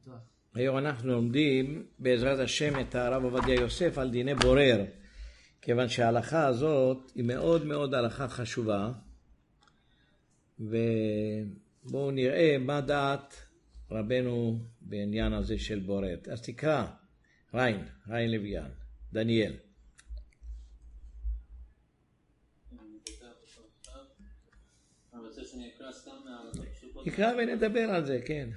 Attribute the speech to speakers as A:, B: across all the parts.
A: היום אנחנו לומדים בעזרת השם את הרב עובדיה יוסף על דיני בורר, כיוון שההלכה הזאת היא מאוד מאוד הלכה חשובה, ובואו נראה מה דעת רבנו בעניין הזה של בורר. אז תקרא, ריין לויאן, דניאל. תקרא ונדבר על זה, כן.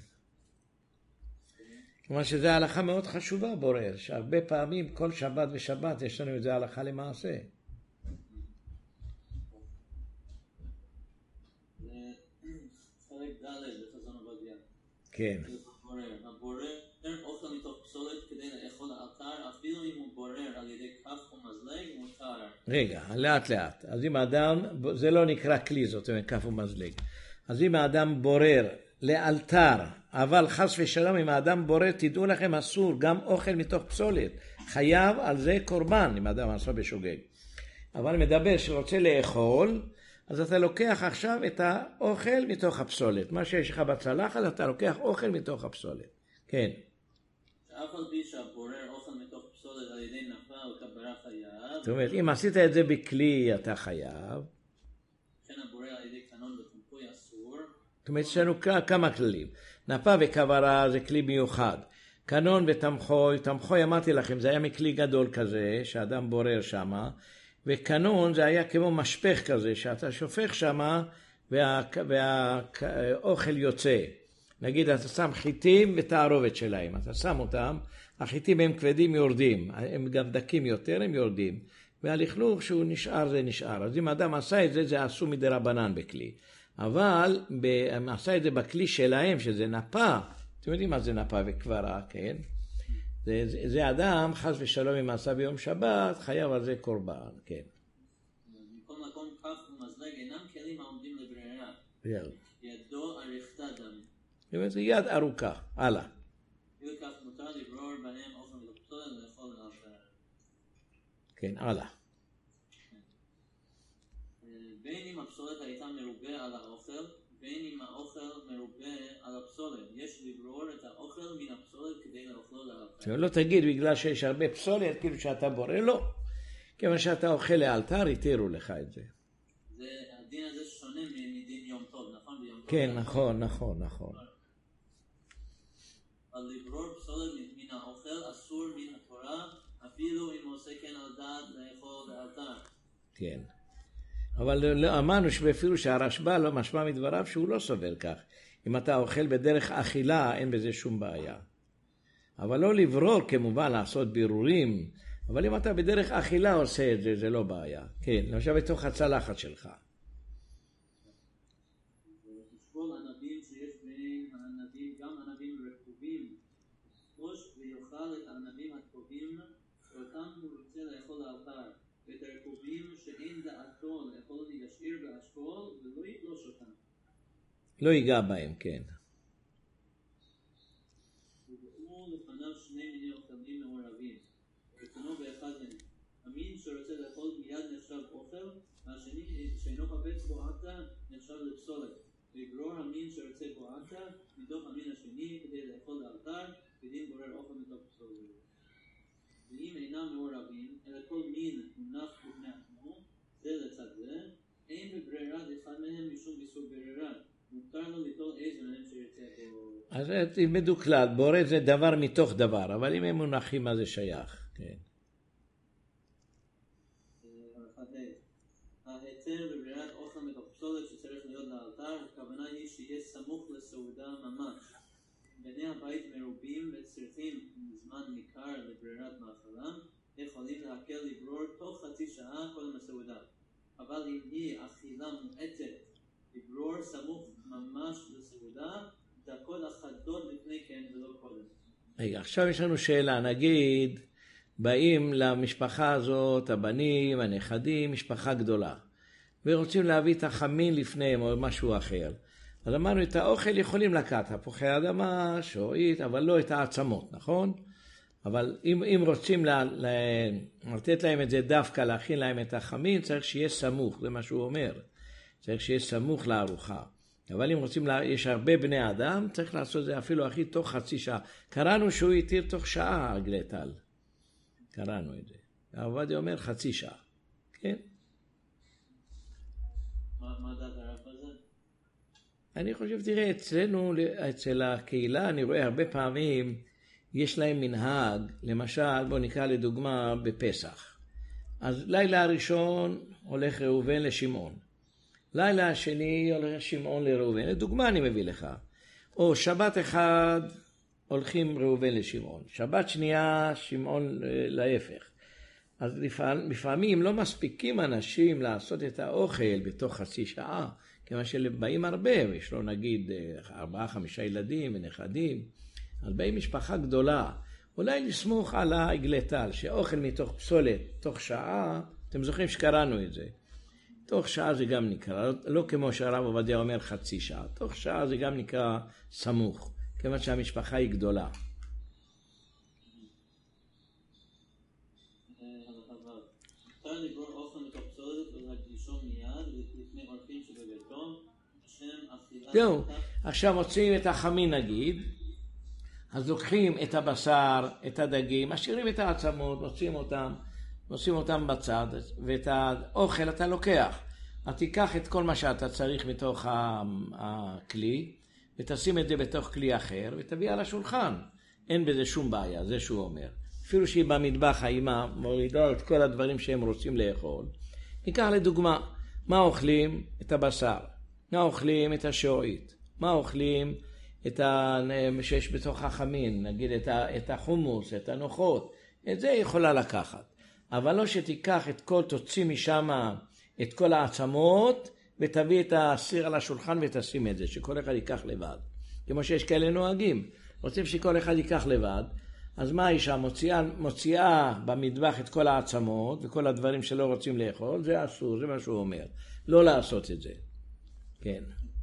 A: כלומר שזו הלכה מאוד חשובה בורר, שהרבה פעמים כל שבת ושבת יש לנו את זה הלכה למעשה. כן.
B: הבורר אוכל מתוך פסולת כדי לאכול לאלתר, אפילו אם הוא בורר על ידי כף או מזלג מותר.
A: רגע, לאט לאט. אז אם האדם, זה לא נקרא כלי, זאת אומרת כף או מזלג. אז אם האדם בורר לאלתר, אבל חס ושלום אם האדם בורר, תדעו לכם אסור, גם אוכל מתוך פסולת. חייב על זה קורבן, אם האדם עשה בשוגג. אבל מדבר שרוצה לאכול, אז אתה לוקח עכשיו את האוכל מתוך הפסולת. מה שיש לך בצלחת, אתה לוקח אוכל מתוך הפסולת. כן.
B: שאף על פי שהבורר אוכל מתוך פסולת על ידי נפה וכברה חייב.
A: זאת אומרת, אם עשית את זה בכלי, אתה חייב.
B: כן, הבורר על ידי קנון ותמחוי אסור.
A: זאת אומרת, יש לנו כמה כללים. נפה וכברה זה כלי מיוחד. קנון ותמחוי, תמחוי אמרתי לכם, זה היה מכלי גדול כזה, שאדם בורר שמה. וקנון זה היה כמו משפך כזה, שאתה שופך שמה והאוכל יוצא. נגיד אתה שם חיטים ותערובת שלהם, אתה שם אותם, החיטים הם כבדים יורדים, הם גם דקים יותר, הם יורדים. והלכלוך שהוא נשאר זה נשאר. אז אם אדם עשה את זה, זה עשו מדרבנן בכלי. אבל הם עשה את זה בכלי שלהם, שזה נפה. אתם יודעים מה זה נפה וכברה, כן? זה אדם, חס ושלום אם עשה ביום שבת, חייב על זה קורבן, כן.
B: מכל מקום כף ומזלג אינם כלים העומדים לברירה. ידו ארכתה דם.
A: זה יד ארוכה, הלאה.
B: יד כף מותר לברור בהם אוכל לפסולת ולאכול לאלתר.
A: כן, הלאה.
B: בין אם הפסולת הייתה מרובה על האוכל, בין אם האוכל מרובה על הפסולת. יש לברור את האוכל מן הפסולת כדי לאכלו לאלתר.
A: לא תגיד בגלל שיש הרבה פסולת, כאילו שאתה בורא, לא. כיוון שאתה אוכל לאלתר, יתירו לך את זה.
B: הדין הזה שונה מדין יום טוב, נכון?
A: כן, נכון.
B: אבל לברור פסולת מן האוכל אסור מן התורה, אפילו אם עושה כן על דעת לאכול לאלתר.
A: כן. אבל אמרנו שאפילו שהרשב"א לא משמע מדבריו שהוא לא סובר כך. אם אתה אוכל בדרך אכילה, אין בזה שום בעיה. אבל לא לברור כמובן לעשות בירורים, אבל אם אתה בדרך אכילה עושה את זה, זה לא בעיה. כן, למשל בתוך הצלחת שלך.
B: כל ענבים שיש בין הענבים, גם ענבים רקובים, יחרוש ויאכל את הענבים הטובים, ואותם הוא רוצה לאכול לאלתר. ואת הרקובים שאין דעתו לאכול ישאיר באשכול ולא יתלוש אותם.
A: לא ייגע בהם, כן.
B: ובאו לפניו שני מיני אוכלים מעורבים. ותנו באחד מהם. המין שרוצה לאכול מיד נחשב אוכל, והשני שאינו חפץ בו עתה נחשב לפסולת. ויגרור המין שרוצה בו עתה מתוך המין השני כדי לאכול לאלתר, ודין בורר אוכל מתוך פסולת. ואם אינם מעורבים, אלא כל מין מונח בפני עצמו, זה לצד זה, אין בברירת אחד מהם משום איסור ברירה. מותר לו ליטול איזה מהם שירצה בו.
A: אז תלמדו כלל, בורא זה דבר מתוך דבר, אבל אם הם מונחים מה זה שייך, כן.
B: ההיתר בברירת אוכל מתוך פסולת שצריך להיות לאלתר, הכוונה היא שיהיה סמוך לסעודה ממש. בני הבית מרובים וצריכים זמן ניכר לברירת מאכלם, יכולים להקל לברור תוך חצי שעה קודם הסעודה. אבל אם היא אכילה מועטת, לברור סמוך ממש לסעודה, דקות אחדות לפני כן ולא קודם.
A: רגע, עכשיו יש לנו שאלה, נגיד, באים למשפחה הזאת, הבנים, הנכדים, משפחה גדולה, ורוצים להביא את החמין לפניהם או משהו אחר. אז אמרנו, את האוכל יכולים לקחת, תפוחי אדמה, שועית, אבל לא את העצמות, נכון? אבל אם רוצים לתת להם את זה דווקא, להכין להם את החמין, צריך שיהיה סמוך, זה מה שהוא אומר. צריך שיהיה סמוך לארוחה. אבל אם רוצים, יש הרבה בני אדם, צריך לעשות זה אפילו הכי תוך חצי שעה. קראנו שהוא התיר תוך שעה עגלי טל. קראנו את זה. עובדיה אומר חצי שעה. כן?
B: מה דעת הרב הזה?
A: אני חושב, תראה, אצלנו, אצל הקהילה, אני רואה הרבה פעמים, יש להם מנהג, למשל, בוא נקרא לדוגמה בפסח. אז לילה הראשון הולך ראובן לשמעון. לילה השני הולך שמעון לראובן. לדוגמה אני מביא לך. או שבת אחד הולכים ראובן לשמעון. שבת שנייה שמעון להפך. אז לפעמים לא מספיקים אנשים לעשות את האוכל בתוך חצי שעה. כיוון שבאים הרבה, יש לו נגיד 4-5 ילדים ונכדים. אז באים משפחה גדולה. אולי לסמוך על העגלי טל, שאוכל מתוך פסולת, תוך שעה, אתם זוכרים שקראנו את זה. תוך שעה זה גם נקרא, לא כמו שהרב עובדיה אומר חצי שעה, תוך שעה זה גם נקרא סמוך, כיוון שהמשפחה היא גדולה.
B: אפשר לברור אוכל מתוך פסולת ולהקדישו מיד לפני אורחים שבביתו, בשם אכילת...
A: זהו, עכשיו מוצאים את החמין נגיד, אז לוקחים את הבשר, את הדגים, משאירים את העצמות, מוצאים אותם בצד, ואת האוכל אתה לוקח. אז תיקח את כל מה שאתה צריך מתוך הכלי, ותשים את זה בתוך כלי אחר, ותביא על השולחן. אין בזה שום בעיה, זה שהוא אומר. אפילו שהיא במטבח, האמא מורידה את כל הדברים שהם רוצים לאכול. ניקח לדוגמה, מה אוכלים? את הבשר. מה אוכלים? את השעועית. מה אוכלים? את שיש בתוך החמין, נגיד את החומוס, את הנוחות. את זה היא יכולה לקחת. אבל לא שתיקח את כל, תוציא משם את כל העצמות, ותביא את הסיר על השולחן ותשים את זה, שכל אחד ייקח לבד. כמו שיש כאלה נוהגים. רוצים שכל אחד ייקח לבד, אז מה האישה מוציאה במטבח את כל העצמות, וכל הדברים שלא רוצים לאכול, זה אסור, זה מה שהוא אומר. לא לעשות את זה. כן.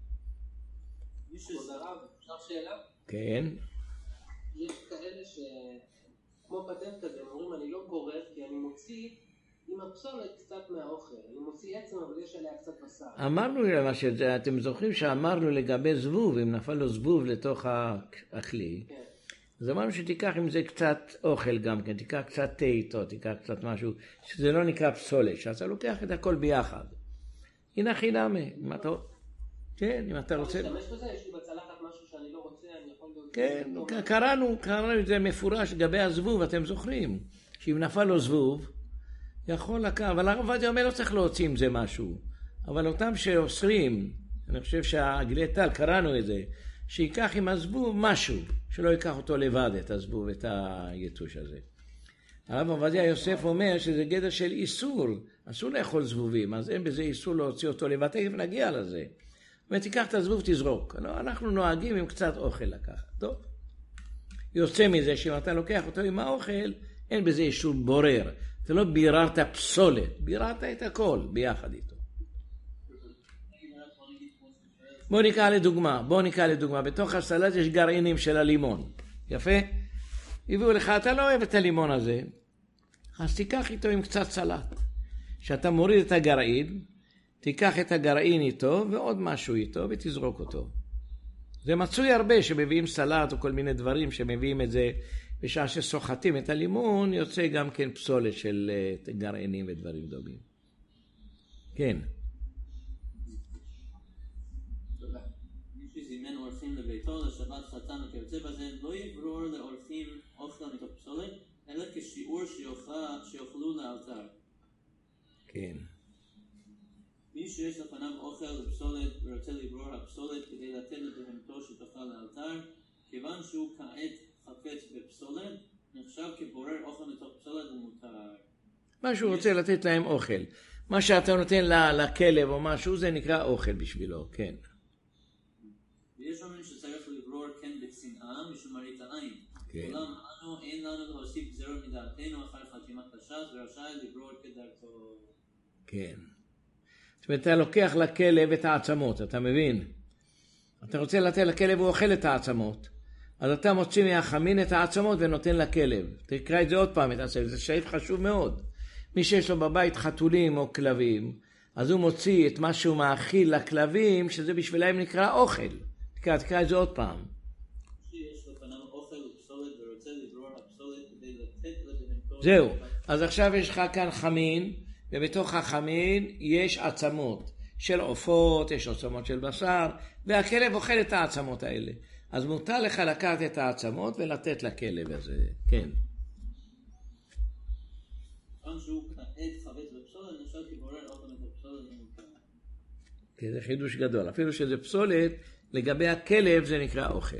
C: כבוד הרב, אפשר שאלה?
A: כן.
C: יש כאלה כמו פטנט כזה, הם אומרים אני לא גורף כי אני מוציא עם הפסולת קצת מהאוכל, אני מוציא עצם אבל יש עליה קצת בשר.
A: אמרנו למשל, אתם זוכרים שאמרנו לגבי זבוב, אם נפל לו זבוב לתוך הכלי,
C: כן.
A: אז אמרנו שתיקח עם זה קצת אוכל גם כן, תיקח קצת תה איתו, תיקח קצת משהו, שזה לא נקרא פסולת, שאתה לוקח את הכל ביחד. הנה חינמה, כן, אם אתה רוצה...
C: להשתמש בזה, יש לי בצלחת משהו שאני לא רוצה, אני יכול...
A: כן, קראנו את זה מפורש לגבי הזבוב, אתם זוכרים, שאם נפל לו זבוב, יכול לקח, אבל הרב עובדיה אומר לא צריך להוציא עם זה משהו, אבל אותם שאוסרים, אני חושב שהעגלי טל, קראנו את זה, שיקח עם הזבוב משהו, שלא ייקח אותו לבד את הזבוב, את היתוש הזה. הרב עובדיה יוסף אומר שזה גדר של איסור, אסור לאכול זבובים, אז אין בזה איסור להוציא אותו לבד, תכף נגיע לזה. ותיקח את הזבוב תזרוק. לא, אנחנו נוהגים עם קצת אוכל לקחת. טוב. יוצא מזה שאם אתה לוקח אותו עם האוכל, אין בזה אישור בורר. אתה לא ביררת פסולת, ביררת את הכל ביחד איתו. בוא נקרא לדוגמה. בתוך הסלט יש גרעינים של הלימון. יפה? הביאו לך, אתה לא אוהב את הלימון הזה, אז תיקח איתו עם קצת סלט. כשאתה מוריד את הגרעין, תיקח את הגרעין איתו ועוד משהו איתו ותזרוק אותו. זה מצוי הרבה שמביאים סלט או כל מיני דברים שמביאים את זה, בשעה שסוחטים את הלימון יוצא גם כן פסולת של גרעינים ודברים דומים. כן.
B: מי שזימן אורחים לביתו לשבת חתן וכיוצא בזה לא יברור לאורחים אוכל מתוך פסולת, אלא כשיעור שיאכלו לאלתר.
A: כן.
B: מי שיש לפניו אוכל לפסולת ורוצה לברור הפסולת כדי לתת לבהמתו שתאכל לאלתר, כיוון שהוא כעת חפץ בפסולת, נחשב כבורר אוכל מתוך פסולת ומותר.
A: מה שהוא רוצה לתת להם אוכל. מה שאתה נותן לכלב או משהו, זה נקרא אוכל בשבילו, כן.
B: ויש אומרים שצריך לברור כן בצנעה משום מראית העין.
A: כן.
B: אולם אנו אין לנו להוסיף גזרות מדעתנו אחר חתימת הש"ס ורשאי לברור כדרכו.
A: כן. זאת אומרת, אתה לוקח לכלב את העצמות, אתה מבין? אתה רוצה לתת לכלב, הוא אוכל את העצמות. אז אתה מוציא מהחמין את העצמות ונותן לכלב. תקרא את זה עוד פעם, זה סעיף חשוב מאוד. מי שיש לו בבית חתולים או כלבים, אז הוא מוציא את מה שהוא מאכיל לכלבים, שזה בשבילהם נקרא אוכל. תקרא את זה עוד פעם.
B: שיש לפניו אוכל ופסולת ורוצה לברור הפסולת כדי לתת לבהמתו.
A: זהו, אז עכשיו יש לך כאן חמין, ובתוך החמין יש עצמות של עופות, יש עצמות של בשר, והכלב אוכל את העצמות האלה. אז מותר לך לקחת את העצמות ולתת לכלב הזה, כן.
B: פעם שהוא כעת חבט בפסולת, נחשב כבורר אוכל את הפסולת ומותר.
A: כן, זה חידוש גדול. אפילו שזה פסולת, לגבי הכלב זה נקרא אוכל.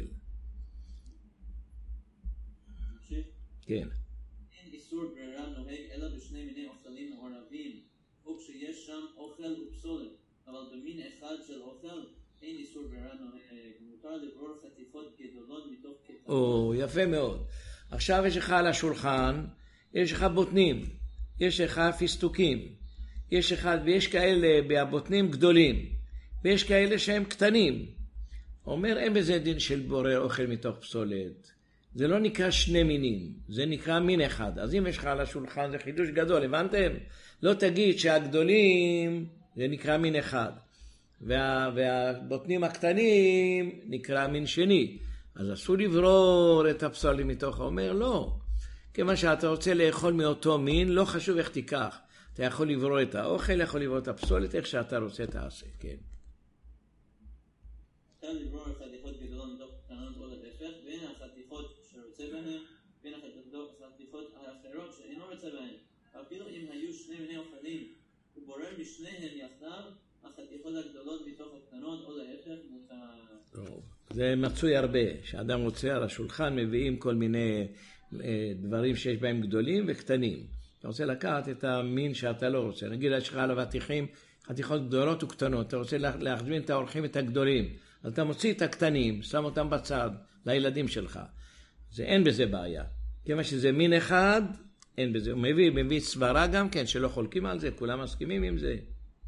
A: כן.
B: אין איסור ברירה נוהג אלא בשני מיני אוכלים מעורבים, וכשיש שם אוכל ופסולת, אבל במין אחד של אוכל אין איסור ברירה נוהג. מותר לברור חתיכות גדולות מתוך קטנות.
A: יפה מאוד. עכשיו יש לך על השולחן, יש לך בוטנים, יש לך פיסטוקים, ויש כאלה בהבוטנים גדולים, ויש כאלה שהם קטנים. אומר, אין בזה דין של בורר אוכל מתוך פסולת. זה לא נקרא שני מינים, זה נקרא מין אחד. אז אם יש לך על השולחן זה חידוש גדול, הבנתם? לא תגיד שהגדולים זה נקרא מין אחד, והבוטנים הקטנים נקרא מין שני. אז אסור לברור את הפסולים מתוך. אומר, לא. כיוון שאתה רוצה לאכול מאותו מין, לא חשוב איך תיקח. אתה יכול לברור את האוכל, יכול לברור את הפסולת, איך שאתה רוצה תעשה, כן.
B: אפשר לברור חתיכות גדולות מתוך קטנות או להפך, בין החתיכות שרוצה בהן, בין החתיכות האחרות שאינו רוצה בהן. אפילו אם היו שני מיני אוכלים, הוא בורר בשניהם יחדיו, החתיכות הגדולות מתוך הקטנות או להפך מותר.
A: זה מצוי הרבה, שאדם רוצה על השולחן מביאים כל מיני דברים שיש בהם גדולים וקטנים. אתה רוצה לקחת את המין שאתה לא רוצה. נגיד, יש לך על אבטיחים חתיכות גדולות וקטנות. אתה רוצה להחזמין את האורחים את הגדולים. אז אתה מוציא את הקטנים, שם אותם בצד לילדים שלך. זה אין בזה בעיה. כיוון שזה מין אחד, אין בזה. הוא מביא סברה גם כן, שלא חולקים על זה, כולם מסכימים עם זה.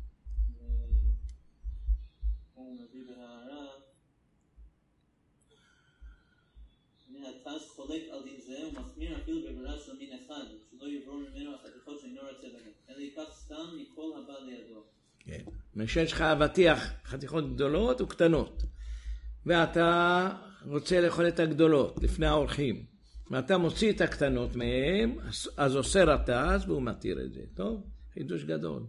B: אז חולק על דין זה, הוא מחמיר אפילו בברירה של מין אחד, שלא יברור ממנו החתיכות שאינו רוצה בהן, אלא ייקח סתם מכל הבא לידו.
A: כן. שיש לך אבטיח חתיכות גדולות וקטנות, ואתה רוצה לאכול את הגדולות לפני האורחים, ואתה מוציא את הקטנות מהם, אז עושה רטז והוא מתיר את זה. טוב? חידוש גדול.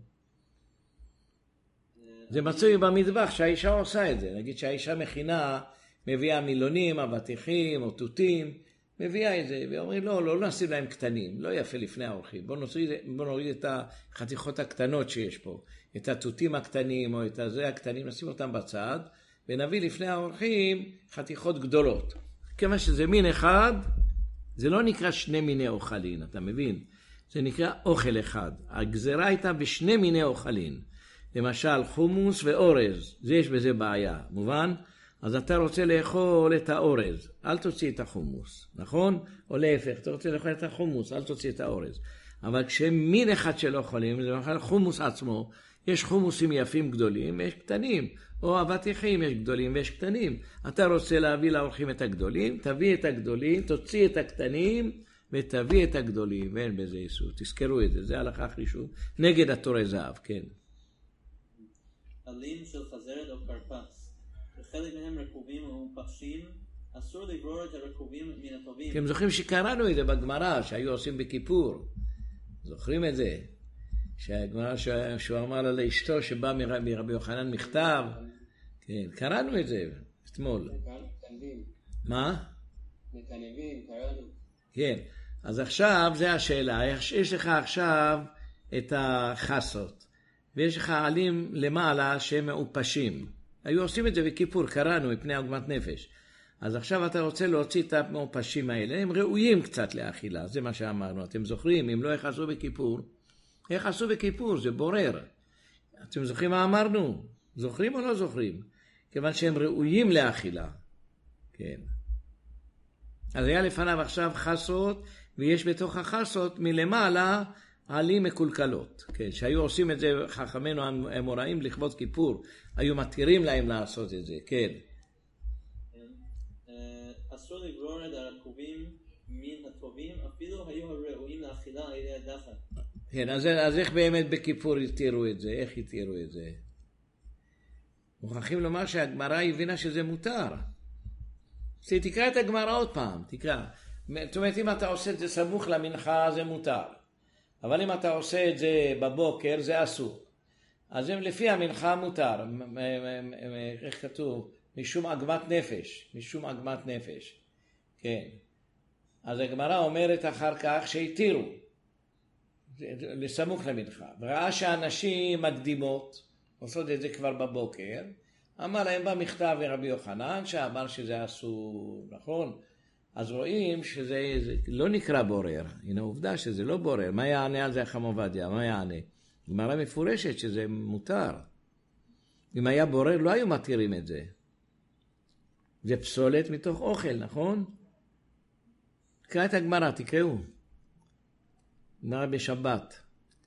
A: זה מצוי במטבח שהאישה עושה את זה. נגיד שהאישה מכינה, מביאה מילונים, אבטיחים או תותים, מביאה את זה, ואומרים לא נשים להם קטנים, לא יפה לפני האורחים. בוא נוריד את החתיכות הקטנות שיש פה, את התותים הקטנים או את הזה הקטנים, נשים אותם בצד, ונביא לפני האורחים חתיכות גדולות. כיוון שזה מין אחד, זה לא נקרא שני מיני אוכלים, אתה מבין? זה נקרא אוכל אחד. הגזרה הייתה בשני מיני אוכלים. למשל חומוס ואורז, זה יש בזה בעיה, מובן? אז אתה רוצה לאכול את האורז, אל תוציא את החומוס, נכון? או להפך, אתה רוצה לאכול את החומוס, אל תוציא את האורז. אבל כשמין אחד שלא אוכלים, זה למשל חומוס עצמו, יש חומוסים יפים גדולים ויש קטנים, או אבטיחים יש גדולים ויש קטנים. אתה רוצה להביא לאורחים את הגדולים, תביא את הגדולים, תוציא את הקטנים ותביא את הגדולים, ואין בזה איסור. תזכרו את זה, זה הלכה חישוב. נגד התורי זהב, כן.
B: עלים של חזרת או קרפס. וחלק מהם רקובים ומפשים, אסור לברור את הרקובים מן הטובים. אתם
A: זוכרים שקראנו את זה בגמרא, שהיו עושים בכיפור. זוכרים את זה? שהגמרא שהוא אמר על אשתו שבא מרבי יוחנן מכתב. כן, קראנו את זה אתמול. מה?
C: מתענבים, קראנו.
A: כן, אז עכשיו זה השאלה. יש לך עכשיו את החסות, ויש לך עלים למעלה שהם מאופשים. היו עושים את זה בכיפור, קראנו מפני עוגמת נפש. אז עכשיו אתה רוצה להוציא את המאופשים האלה, הם ראויים קצת לאכילה, זה מה שאמרנו. אתם זוכרים, אם לא איך עשו בכיפור? איך עשו בכיפור? זה בורר. אתם זוכרים מה אמרנו? זוכרים או לא זוכרים? כיוון שהם ראויים לאכילה. כן. אז היה לפניו עכשיו חסות, ויש בתוך החסות מלמעלה עלים מקולקלות. כן, שהיו עושים את זה חכמינו המוראים לכבוד כיפור, היו מתירים להם לעשות את זה, כן.
B: אסור לברור את הרקובים מן הטובים, אפילו היו ראויים לאכילה על ידי הדחת.
A: כן, אז איך באמת בכיפור יתירו את זה? איך יתירו את זה? מוכרחים לומר שהגמרא הבינה שזה מותר. תקרא את הגמרא עוד פעם, תקרא. זאת אומרת, אם אתה עושה את זה סמוך למנחה, זה מותר. אבל אם אתה עושה את זה בבוקר, זה אסור. אז אם לפי המנחה מותר, איך כתוב? משום עגמת נפש, משום עגמת נפש. כן. אז הגמרא אומרת אחר כך שהתירו, לסמוך למנחה. וראה שהאנשים מקדימות, עושות את זה כבר בבוקר, אמר להם במכתב לרבי יוחנן, שאמר שזה אסור, נכון? אז רואים שזה לא נקרא בורר, הנה עובדה שזה לא בורר. מה יענה על זה חכם עובדיה? מה יענה? גמרא מפורשת שזה מותר. אם היה בורר לא היו מתירים את זה. זה פסולת מתוך אוכל, נכון? תקרא את הגמרא, תקראו. גמרא בשבת.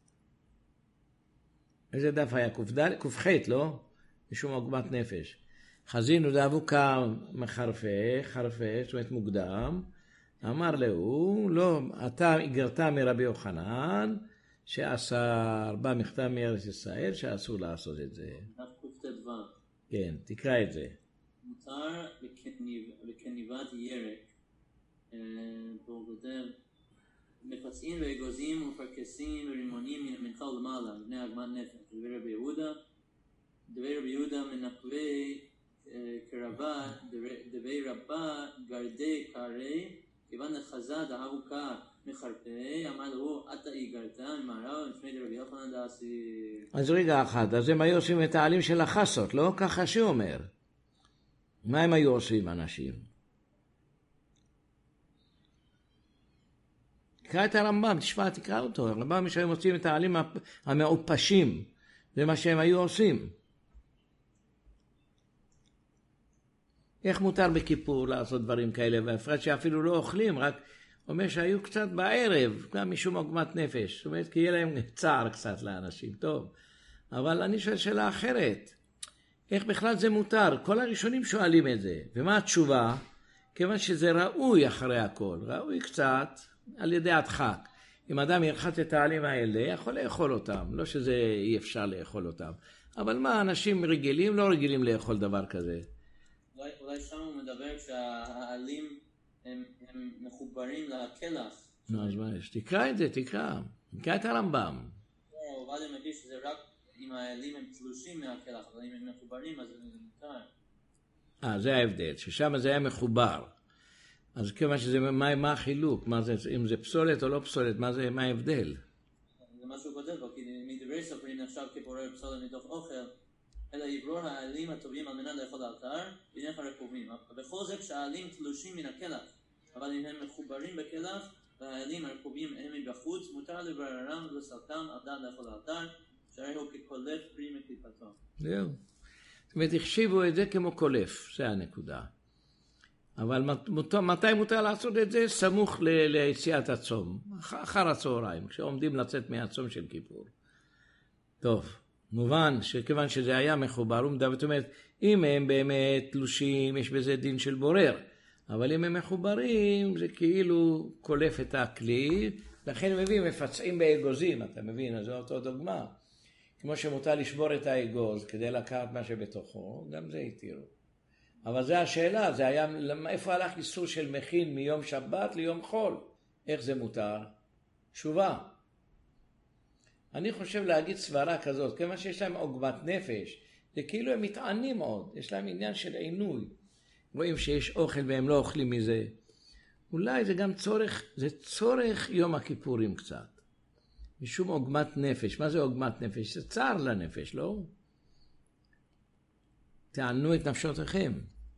A: איזה דף היה? ק"ח, לא? משום עוגמת נפש. חזינו דאבו קם מחרפה, זאת אומרת מוקדם. אמר לו, לא, אתה הגרת מרבי יוחנן, שאסר, בא מכתב מארץ ישראל, שאסור לעשות את זה.
B: דף ק"ט.
A: כן, תקרא את זה.
B: מותר בכניבת ירק, פה כותב, מפצעים ואגוזים ופרקסים ורימונים מן המנחה ולמעלה, בני עגמת נפש. דבי רבי יהודה מנקבי קרבה, דבי רבה גרדי קרי, כיוון נחזה דהבו קר מחרפה, אמר לו, אתה הגרת ממערב, לפני רבי יוחנן דאסיר.
A: אז רגע אחד, אז הם היו עושים את העלים של החסות, לא? ככה שאומר. מה הם היו עושים אנשים? תקרא את הרמב"ם, תקרא אותו. הרמב"ם שהיו מוצאים את העלים המעופשים. זה מה שהם היו עושים. איך מותר בכיפור לעשות דברים כאלה? והפרט שאפילו לא אוכלים, רק אומר שהיו קצת בערב, גם משום עוגמת נפש. זאת אומרת, כי יהיה להם צער קצת לאנשים. טוב. אבל אני שואל שאלה אחרת. איך בכלל זה מותר? כל הראשונים שואלים את זה. ומה התשובה? כיוון שזה ראוי אחרי הכל. ראוי קצת על ידי הדחק. אם אדם ירחץ את העלים האלה, יכול לאכול אותם. לא שזה אי אפשר לאכול אותם. אבל מה, אנשים רגילים לא רגילים לאכול דבר כזה.
B: אולי שם הוא מדבר שהעלים הם מחוברים לקלח.
A: אז מה יש? תקרא את זה, תקרא את הרמב"ם.
B: עובדיה מביא שזה רק אם העלים הם תלושים מהקלח, אבל אם הם מחוברים אז זה מותר.
A: זה ההבדל, ששם זה היה מחובר. אז כמה שזה, מה החילוק? מה זה, אם זה פסולת או לא פסולת, מה ההבדל?
B: זה מה שהוא כותב בו, כי מדברי סופרים נחשב כבורר פסולת מתוך אוכל, אלא יברור העלים הטובים על מנת לאכול האתר, בעיניך רקובים. בכל זה כשהעלים תלושים מן הקלח, אבל אם הם מחוברים בקלח, והעלים הרקובים הם מבחוץ, מותר לבררם ולסלקם על דעת לאכול האתר, שהרי הוא כקולף פרי מקליפתו. זהו.
A: זאת אומרת, החשיבו את זה כמו קולף, זה הנקודה. אבל מתי מותר לעשות את זה? סמוך ליציאת הצום, אחר הצהריים, כשעומדים לצאת מהצום של כיפור. טוב, מובן שכיוון שזה היה מחובר, זאת אומרת, אם הם באמת תלושים, יש בזה דין של בורר, אבל אם הם מחוברים, זה כאילו קולף את הכלי, לכן מביאים, מפצעים באגוזים, אתה מבין, אז זו אותו דוגמה. כמו שמותר לשבור את האגוז כדי לקחת מה שבתוכו, גם זה התירו. אבל זה השאלה, זה היה, איפה הלך איסור של מכין מיום שבת ליום חול? איך זה מותר? תשובה. אני חושב להגיד סברה כזאת, כמה שיש להם עוגמת נפש, זה כאילו הם מתענים עוד, יש להם עניין של עינוי. רואים שיש אוכל והם לא אוכלים מזה. אולי זה גם צורך, זה צורך יום הכיפורים קצת. משום עוגמת נפש. מה זה עוגמת נפש? זה צער לנפש, לא? תענו את נפשותיכם.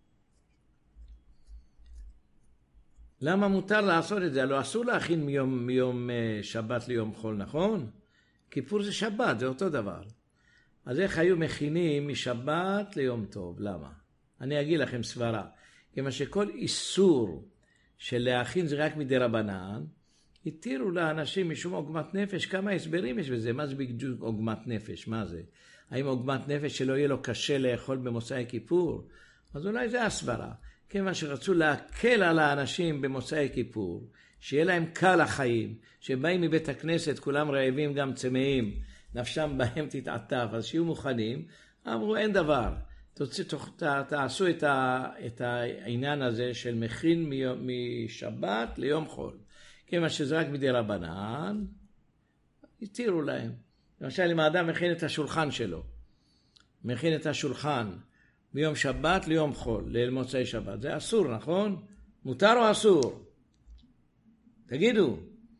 A: למה מותר לעשות את זה? לא אסור להכין מיום שבת ליום חול, נכון? כיפור זה שבת, זה אותו דבר. אז איך היו מכינים משבת ליום טוב? למה? אני אגיד לכם סברה. כיוון שכל איסור של להכין זה רק מדי רבנן, התירו לאנשים משום עוגמת נפש, כמה הסברים יש בזה, מה זה בדיוק עוגמת נפש, מה זה? האם עוגמת נפש שלא יהיה לו קשה לאכול במוצאי כיפור? אז אולי זה הסברה. כיוון שרצו להקל על האנשים במוצאי כיפור, שיהיה להם קל החיים, שבאים מבית הכנסת, כולם רעבים גם צמאים, נפשם בהם תתעטף, אז שיהיו מוכנים. אמרו אין דבר, תעשו את העניין הזה של מכין משבת ליום חול. כיוון שזה רק מדי רבנן, התירו להם. למשל אם האדם מכין את השולחן שלו, מכין את השולחן מיום שבת ליום חול, ליל מוצאי שבת, זה אסור, נכון? מותר או אסור? תגידו.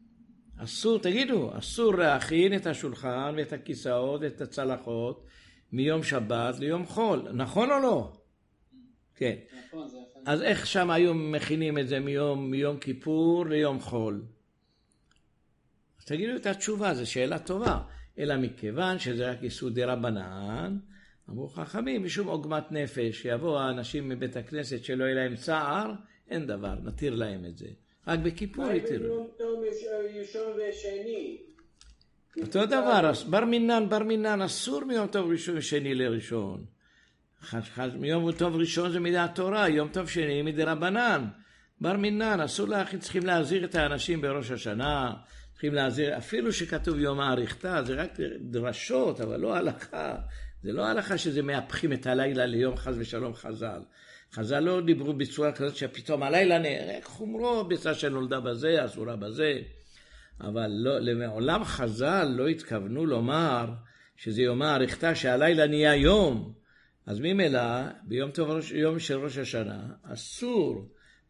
A: אסור להכין את השולחן ואת הכיסאות ואת הצלחות מיום שבת ליום חול, נכון או לא? כן.
C: נכון, זה נכון.
A: אז איך שם היו מכינים את זה מיום כיפור ליום חול? אז תגידו את התשובה, זו שאלה טובה. אלא מכיוון שזה רק איסור דרבנן, אמרו חכמים, משום עוגמת נפש, שיבואו האנשים מבית הכנסת שלא יהיה להם צער, אין דבר, נתיר להם את זה. רק בכיפור יתירו.
D: יום טוב ראשון ושני.
A: אותו דבר, בר מינן אסור מיום טוב ראשון ושני לראשון. יום טוב ראשון זה מידי התורה, יום טוב שני מידי רבנן. בר מינן, אסור להכין, צריכים להזהיר את האנשים בראש השנה, צריכים להזהיר, אפילו שכתוב יום העריכתה, זה רק דרשות, אבל לא הלכה. זה לא הלכה שזה מהפכים את הלילה ליום חס ושלום חז"ל. חז"ל לא דיברו בצורה כזאת שפתאום הלילה רק חומרו, ביצה שנולדה בזה, אסורה בזה. אבל לא, למעולם חז"ל לא התכוונו לומר שזה יום העריכתה שהלילה נהיה יום. אז ממילא ביום יום של ראש השנה אסור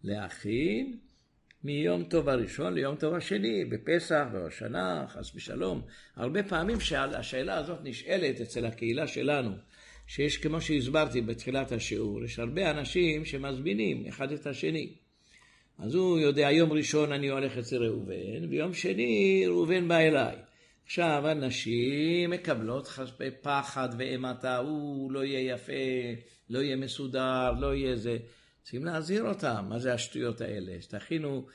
A: להכין מיום טוב הראשון ליום טוב השני, בפסח וראש השנה, חס ושלום. הרבה פעמים שהשאלה הזאת נשאלת אצל הקהילה שלנו, שיש כמו שהסברתי בתחילת השיעור, יש הרבה אנשים שמזמינים אחד את השני. אז הוא יודע, יום ראשון אני הולך אצל ראובן, ויום שני ראובן בא אליי. עכשיו הנשים מקבלות חספי פחד ואימתה, הוא לא יהיה יפה, לא יהיה מסודר, לא יהיה זה. צריכים להזהיר אותם, מה זה השטויות האלה? תכינו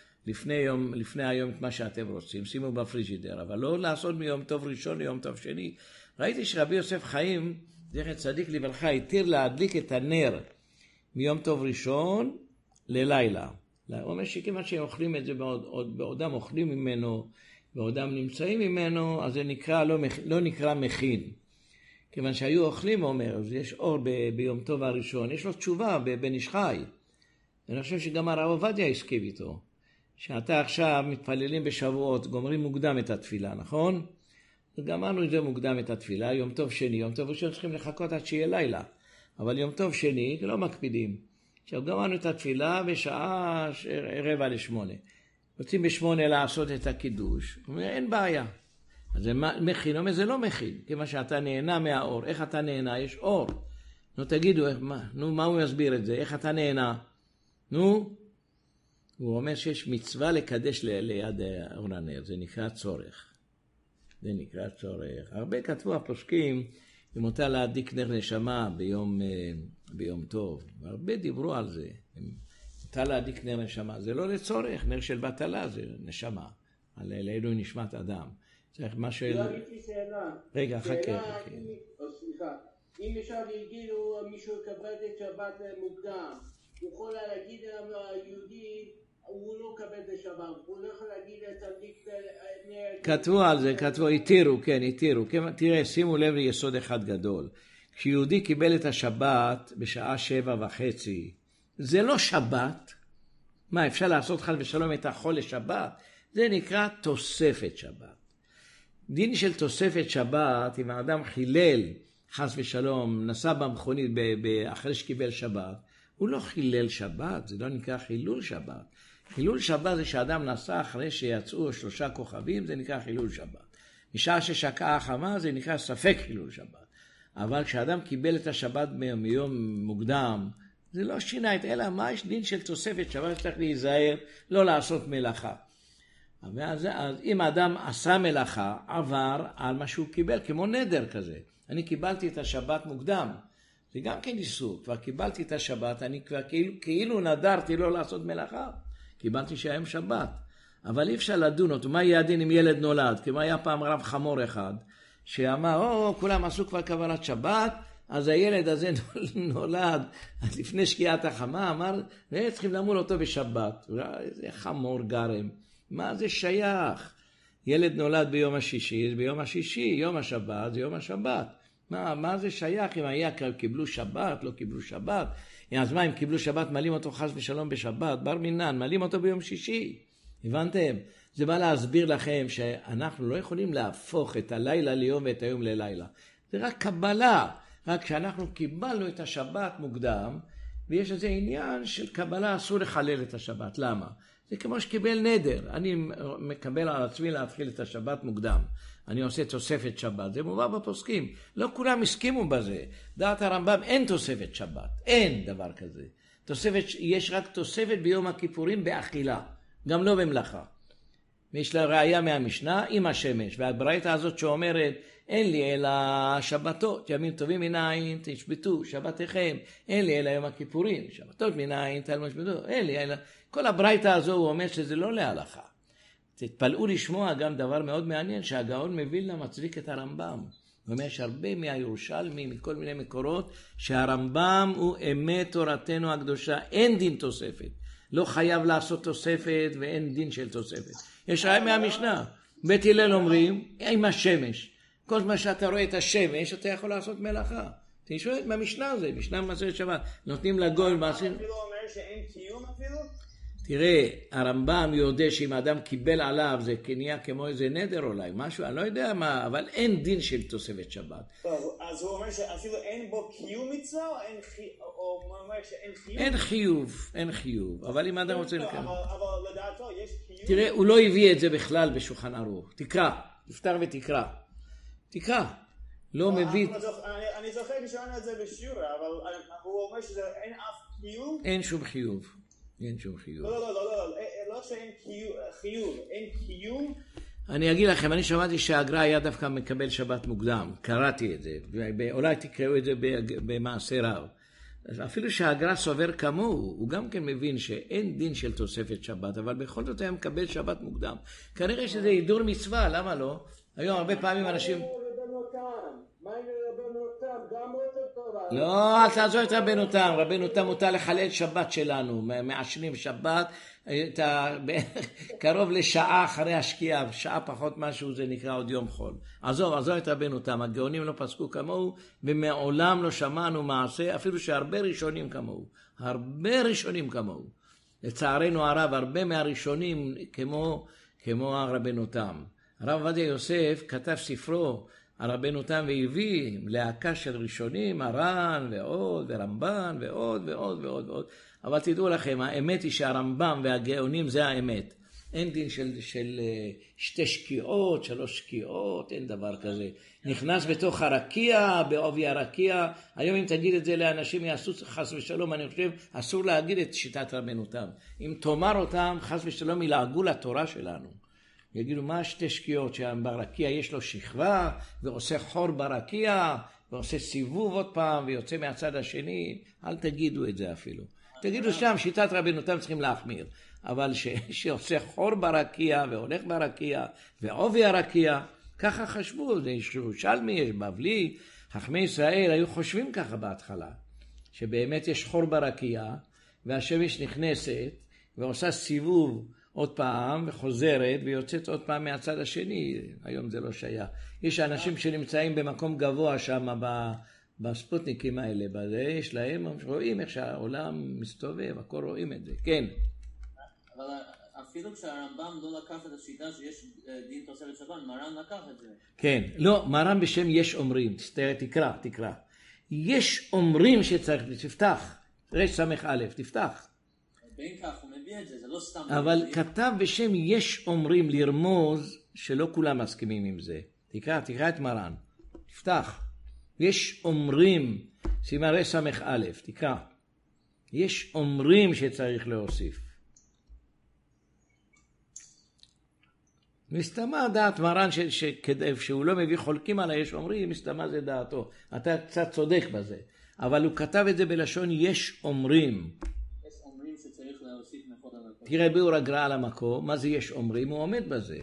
A: לפני היום את מה שאתם רוצים, שימו בפריג'ידר, אבל לא לעשות מיום טוב ראשון ליום טוב שני. ראיתי שרבי יוסף חיים, זכר צדיק לברכה, התיר להדליק את הנר מיום טוב ראשון ללילה. הוא אומר שכיוון שהם אוכלים את זה בעודם אוכלים ממנו, בעודם נמצאים ממנו, אז זה נקרא, לא נקרא מכין. כיוון שהיו אוכלים, הוא אומר, אז יש אור ביום טוב הראשון, יש לו תשובה בבן איש חי. אני חושב שגם הרב עובדיה הסכים איתו, שאתה עכשיו מתפללים בשבועות, גומרים מוקדם את התפילה, נכון? גמרנו את זה מוקדם את התפילה, יום טוב שני, יום טוב ראשון צריכים לחכות עד שיהיה לילה. אבל יום טוב שני, לא מקפידים. עכשיו גמרנו את התפילה בשעה 7:45. רוצים ב8 לעשות את הקידוש. הוא אומר, אין בעיה. אז זה מכין, הוא אומר, זה לא מכין. כיוון שאתה נהנה מהאור. איך אתה נהנה? יש אור. נו תגידו, מה הוא יסביר את זה? איך אתה נהנה? נו? הוא אומר שיש מצווה לקדש ליד אור הנר. זה נקרא צורך. זה נקרא צורך. הרבה כתבו הפוסקים, אם אותה להדליק נר נשמה ביום טוב. הרבה דיברו על זה. אותה להדליק נר נשמה. זה לא לצורך, נר של בטלה זה נשמה. על אלוהי נשמת אדם. צריך משהו...
D: לא הייתי שאלה.
A: רגע, חכה.
D: סליחה. אם עכשיו יגידו מישהו קבל את שבת מוקדם, הוא יכול להגיד ליהודי, הוא לא קבל את השבת, הוא לא יכול להגיד תדליק נר...
A: כתבו על זה, התירו, כן, התירו. תראה, שימו לב ליסוד אחד גדול. כשיהודי קיבל את השבת בשעה 7:30, זה לא שבת. מה, אפשר לעשות חס ושלום את החול לשבת? זה נקרא תוספת שבת. דין של תוספת שבת, אם האדם חילל חס ושלום, נסע במכונית אחרי שקיבל שבת, הוא לא חילל שבת, זה לא נקרא חילול שבת. חילול שבת זה שאדם נסע אחרי שיצאו 3 כוכבים, זה נקרא חילול שבת. משעה ששקעה החמה זה נקרא ספק חילול שבת. אבל כשאדם קיבל את השבת מיום מוקדם, זה לא שינה את אלא מה יש דין של תוספת שבת, שצריך להיזהר, לא לעשות מלאכה. אז אם האדם עשה מלאכה, עבר על מה שהוא קיבל, כמו נדר כזה. אני קיבלתי את השבת מוקדם, זה גם כן איסור. כבר קיבלתי את השבת, אני כבר כאילו נדרתי לא לעשות מלאכה. קיבלתי שהיום שבת. אבל אי אפשר לדון אותו. מה יהיה הדין אם ילד נולד? כמו היה פעם רב חמור אחד, שאמר, כולם עשו כבר קבלת שבת, אז הילד הזה נולד לפני שקיעת החמה, אמר, צריכים למול אותו בשבת. זה חמור גרם. מה זה שייך? ילד נולד ביום השישי, ביום השישי, יום השבת, זה יום השבת. מה זה שייך אם היה קיבלו שבת, לא קיבלו שבת? אז מה אם קיבלו שבת, מלאים אותו חס ושלום בשבת, בר מינן, מלאים אותו ביום שישי. הבנתם? זה בא להסביר לכם שאנחנו לא יכולים להפוך את הלילה ליום ואת היום ללילה. זה רק קבלה. רק כשאנחנו קיבלנו את השבת מוקדם, ויש איזה עניין של קבלה, אסור לחלל את השבת. למה? זה כמו שקיבל נדר. אני מקבל על עצמי להתחיל את השבת מוקדם. אני עושה תוספת שבת. זה מובא בפוסקים. לא כולם הסכימו בזה. דעת הרמב"ם אין תוספת שבת. אין דבר כזה. יש רק תוספת ביום הכיפורים באכילה. גם לא במלאכה. ויש לה ראיה מהמשנה עם השמש. והברייתא הזאת שאומרת, אין לי אלא שבתות, ימים טובים מנין תשבתו, שבתיכם, אין לי אלא יום הכיפורים, שבתות מנין תשבתו, אין לי אלא... כל הברייתא הזו הוא אומר שזה לא להלכה. תתפלאו לשמוע גם דבר מאוד מעניין, שהגאון מווילנה מצדיק את הרמב"ם. הוא אומר שהרבה מהירושלמים, מכל מיני מקורות, שהרמב"ם הוא אמת תורתנו הקדושה, אין דין תוספת. לא חייב לעשות תוספת ואין דין של תוספת. יש ראיה מהמשנה. בית הלל אומרים, עם השמש. כל מה שאתה רואה את השמש, אתה יכול לעשות מלאכה. אתה שואל מהמשנה הזה, משנה במסכת שבת. נותנים לגוי מעשים.
E: אפילו אומר שאין קיום אפילו?
A: תראה, הרמב"ם יודע שאם האדם קיבל עליו, זה נהיה כמו איזה נדר אולי, משהו, אני לא יודע מה, אבל אין דין של תוספת שבת.
E: טוב, אז הוא אומר שאפילו אין בו קיום מצווה, או הוא אומר שאין חיוב?
A: אין חיוב, אין חיוב. אבל אם האדם רוצה לקרוא.
E: אבל לדעתו יש קיום?
A: תראה, הוא לא הביא את זה בכלל בשולחן ערוך. תקרא, תפתח ותקרא. תקרא. לא מביא...
E: אני זוכר בשעון את זה בשיעור, אבל הוא אומר שאין אף חיוב?
A: אין שום חיוב. אין שום חיוב.
E: לא שאין חיוב, אין קיום.
A: אני אגיד לכם, אני שמעתי שהאגרה היה דווקא מקבל שבת מוקדם. קראתי את זה. אולי תקראו את זה במעשה רב. אפילו שהאגרה סובר כמוהו, הוא גם כן מבין שאין דין של תוספת שבת, אבל בכל זאת היה מקבל שבת מוקדם. כנראה שזה הידור מצווה, למה לא? היום הרבה פעמים אנשים... לא, אל תעזור את רבנותם. רבנותם מותר לחלל שבת שלנו. מעשנים שבת, קרוב לשעה אחרי השקיעה, שעה פחות משהו, זה נקרא עוד יום חול. עזוב את רבנותם. הגאונים לא פסקו כמוהו, ומעולם לא שמענו מעשה, אפילו שהרבה ראשונים כמוהו. הרבה ראשונים כמוהו. לצערנו הרב, הרבה מהראשונים כמו הרבנותם. הרב עובדיה יוסף כתב ספרו, הרבנותם והביא להקה של ראשונים, הר"ן ועוד, ורמב"ן ועוד ועוד ועוד ועוד. אבל תדעו לכם, האמת היא שהרמב"ם והגאונים זה האמת. אין דין של 2 שקיעות, 3 שקיעות, אין דבר כזה. נכנס בתוך הרקיע, בעובי הרקיע. היום אם תגיד את זה לאנשים יעשו חס ושלום, אני חושב, אסור להגיד את שיטת רבנותם. אם תאמר אותם, חס ושלום, ילעגו לתורה שלנו. יגידו, מה 2 שקיעות שברקיע יש לו שכבה, ועושה חור ברקיע, ועושה סיבוב עוד פעם, ויוצא מהצד השני. אל תגידו את זה אפילו. תגידו שם, שיטת רבנותם צריכים להחמיר. אבל שעושה חור ברקיע, והולך ברקיע, ועובי הרקיע, ככה חשבו. זה יש ירושלמי, יש בבלי. חכמי ישראל היו חושבים ככה בהתחלה. שבאמת יש חור ברקיע, והשמש נכנסת, ועושה סיבוב, עוד פעם, וחוזרת, ויוצאת עוד פעם מהצד השני. היום זה לא שייך. יש אנשים שנמצאים במקום גבוה שם, בספוטניקים האלה, בזה יש להם, רואים איך שהעולם מסתובב, הכל רואים את זה. כן.
B: אבל אפילו כשהרמב"ם לא לקח את השיטה שיש דין תוספת שבת, מרן לקח את זה.
A: כן. לא, מרן בשם יש אומרים. תקרא. יש אומרים שצריך, תפתח. רס"א, תפתח.
B: בין כך הוא מביא את זה, זה לא סתם.
A: אבל כתב בשם יש אומרים לרמוז שלא כולם מסכימים עם זה. תקרא את מרן. תפתח. יש אומרים, סימן רס"א, תקרא. יש אומרים שצריך להוסיף. מסתמה דעת מרן שהוא לא מביא חולקים עליי, יש אומרים, מסתמה זה דעתו. אתה קצת צודק בזה. אבל הוא כתב את זה בלשון יש אומרים. תראה ביאור הגר"א על המקום, מה זה יש אומרים, הוא עומד בזה.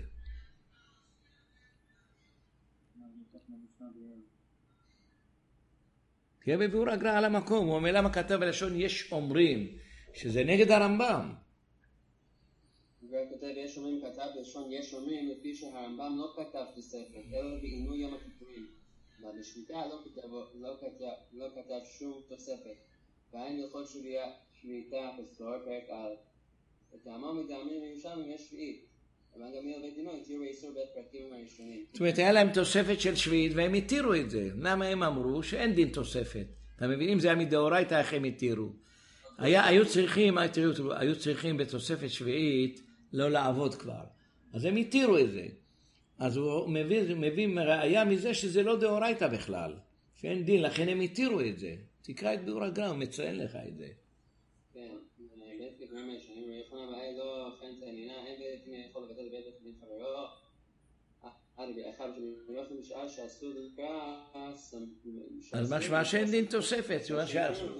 A: תראה בביאור הגר"א על המקום, הוא אומר למה כתב בלשון יש אומרים, שזה נגד הרמב"ם.
C: וכותב יש שומעים כתב בלשון יש שומעים לפי שהרמב"ם לא כתב תוספת אלא בעינוי יום הכיפורים ובשמיטה לא כתב שום תוספת והאין הלכות שמיטה פסקור פרק א' וטעמו מטעמים מיושבים יש שביעית אבל גם מי עובד דינו התירו איסור בית פרקים הראשונים.
A: זאת אומרת היה להם תוספת של שביעית והם התירו את זה. למה הם אמרו שאין דין תוספת? אתה מבין? אם זה היה מדאורייתא איך הם התירו? היו צריכים בתוספת שביעית לא לעבוד כבר. אז הם התירו את זה. אז הוא מביא ראיה מזה שזה לא דאורייתא בכלל. שאין דין, לכן הם התירו את זה. תקרא את ביאור הגר"א, הוא מציין לך את זה.
C: כן, בית פרקים הראשונים, ויכול הבעיה לא חן צענינה, אין בית מי יכול לבטל בית פרקים חברו. אחד שבמיוחד בשעה שאסור לקרוא,
A: אז משמע שאין דין תוספת, מה שאסור.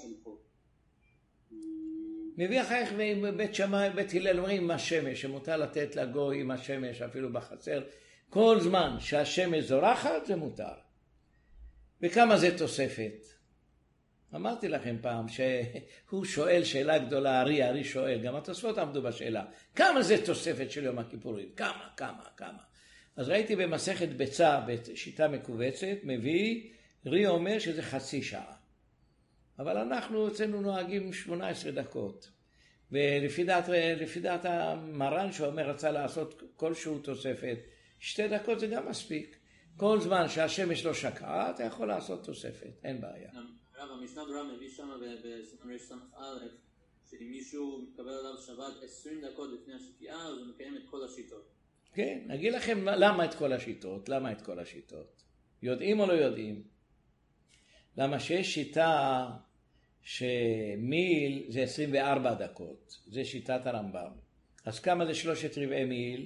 A: מביא אחר כך בבית שמאי, בית הלל אומרים עם השמש, שמותר לתת לגוי עם השמש אפילו בחצר, כל זמן שהשמש זורחת זה מותר. וכמה זה תוספת? אמרתי לכם פעם שהוא שואל שאלה גדולה, ארי שואל, גם התוספות עמדו בשאלה, כמה זה תוספת של יום הכיפורים? כמה? אז ראיתי במסכת ביצה, בשיטה מקובצת, מביא, רי אומר שזה חצי שעה. אבל אנחנו אצלנו נוהגים 18 דקות. ולפי דעת המרן שאומר רצה לעשות כלשהו תוספת, 2 דקות זה גם מספיק. כל זמן שהשמש לא שקעה, אתה יכול לעשות תוספת, אין בעיה.
B: הרב, המשנה ברורה מביא שם בסימן רס"א, שאם מישהו מתקבל עליו שבת 20 דקות לפני השקיעה, אז הוא מקיים את כל השיטות.
A: כן, נגיד לכם למה את כל השיטות. יודעים או לא יודעים? למה שיש שיטה שמיל זה 24 דקות, זה שיטת הרמב"ם. אז כמה זה 3/4 מיל?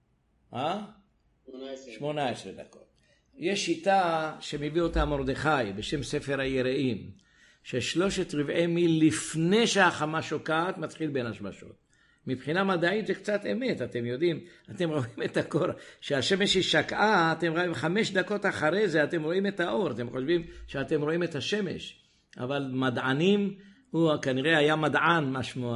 A: 18 דקות. יש שיטה שמביא אותה מרדכי בשם ספר היראים, ש3/4 מיל לפני שהחמה שוקעת מתחיל בין השמשות. מבחינה מדעית זה קצת אמת, אתם יודעים, אתם רואים את הקור, שהשמש היא שקעה, אתם רואים 5 דקות אחרי זה, אתם רואים את האור, אתם חושבים שאתם רואים את השמש, אבל מדענים, הוא כנראה היה מדען, מה שמו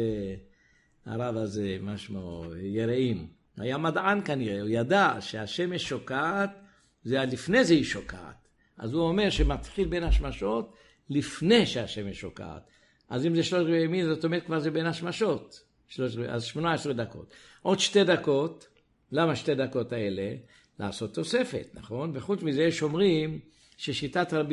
A: הרב הזה, מה שמו יראים, היה מדען כנראה, הוא ידע שהשמש שוקעת, זה לפני זה היא שוקעת, אז הוא אומר שמתחיל בין השמשות לפני שהשמש שוקעת, אז אם זה 3/4 מיל, זאת אומרת כבר זה בין השמשות, אז 18 דקות. עוד 2 דקות, למה 2 דקות האלה? לעשות תוספת, נכון? וחוץ מזה יש אומרים ששיטת רבי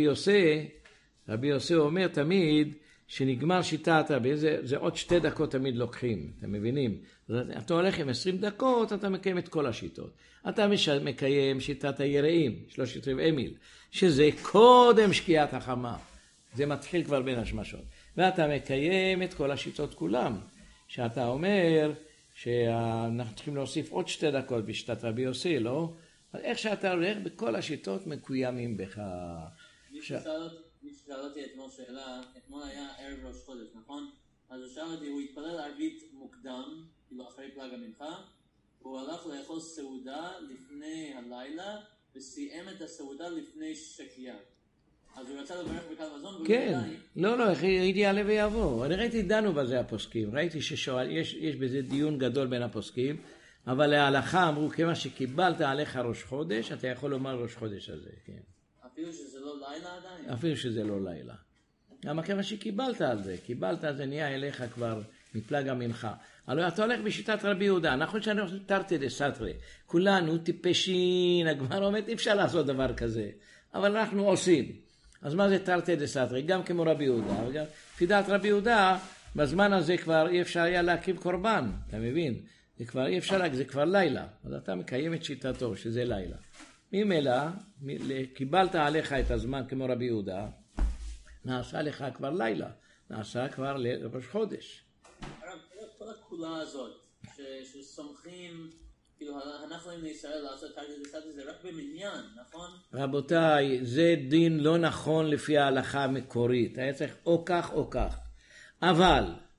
A: יוסי אומר תמיד שנגמר שיטת רבי, זה עוד 2 דקות תמיד לוקחים, אתם מבינים? אתה הולך עם 20 דקות, אתה מקיים את כל השיטות. אתה מקיים שיטת היראים, 3/4 מיל, שזה קודם שקיעת החמה. זה מתחיל כבר בין השמשות. ואתה מקיים את כל השיטות כולם. שאתה אומר שאנחנו צריכים להוסיף עוד 2 דקות בשיטת רבי יוסי, לא? אז איך שאתה הולך בכל השיטות מקוימים בך.
B: מי ששאל אותי אתמול שאלה, אתמול היה ערב ראש חודש, נכון? אז הוא שאל אותי, הוא התפלל ערבית מוקדם, כאילו אחרי פלג המנחה, והוא הלך לאכול סעודה לפני הלילה, וסיים את הסעודה לפני שקיעה. אז הוא רצה לברך בקל מזון,
A: כן, לא, הייתי יעלה ויבוא. אני ראיתי דנו בזה הפוסקים, ראיתי יש בזה דיון גדול בין הפוסקים, אבל להלכה אמרו, כמה שקיבלת עליך ראש חודש, אתה יכול לומר ראש חודש הזה, כן.
B: אפילו שזה לא לילה עדיין?
A: אפילו שזה לא לילה. למה כמה שקיבלת על זה, נהיה אליך כבר מפלג המנחה. אבל אתה הולך בשיטת רבי יהודה, נכון שאני עושה תרתי דסתרי, כולנו טיפשים, הגמרא אומרת, אי אפשר לעשות דבר כזה, אבל אנחנו עושים. אז מה זה תרתי דסתרי? גם כמו רבי יהודה, לפי דעת רבי יהודה, בזמן הזה כבר אי אפשר היה להקריב קורבן, אתה מבין? זה כבר אי אפשר, זה כבר לילה, אז אתה מקיים את שיטתו שזה לילה. ממילא, קיבלת עליך את הזמן כמו רבי יהודה, נעשה לך כבר לילה, נעשה כבר לראש חודש.
B: הרב, כל הכולה הזאת, שסומכים, כאילו אנחנו יכולים לישראל לעשות תרתי דסתרי, זה רק במניין, נכון?
A: רבותיי, זה דין לא נכון לפי ההלכה המקורית, היה צריך או כך או כך. אבל,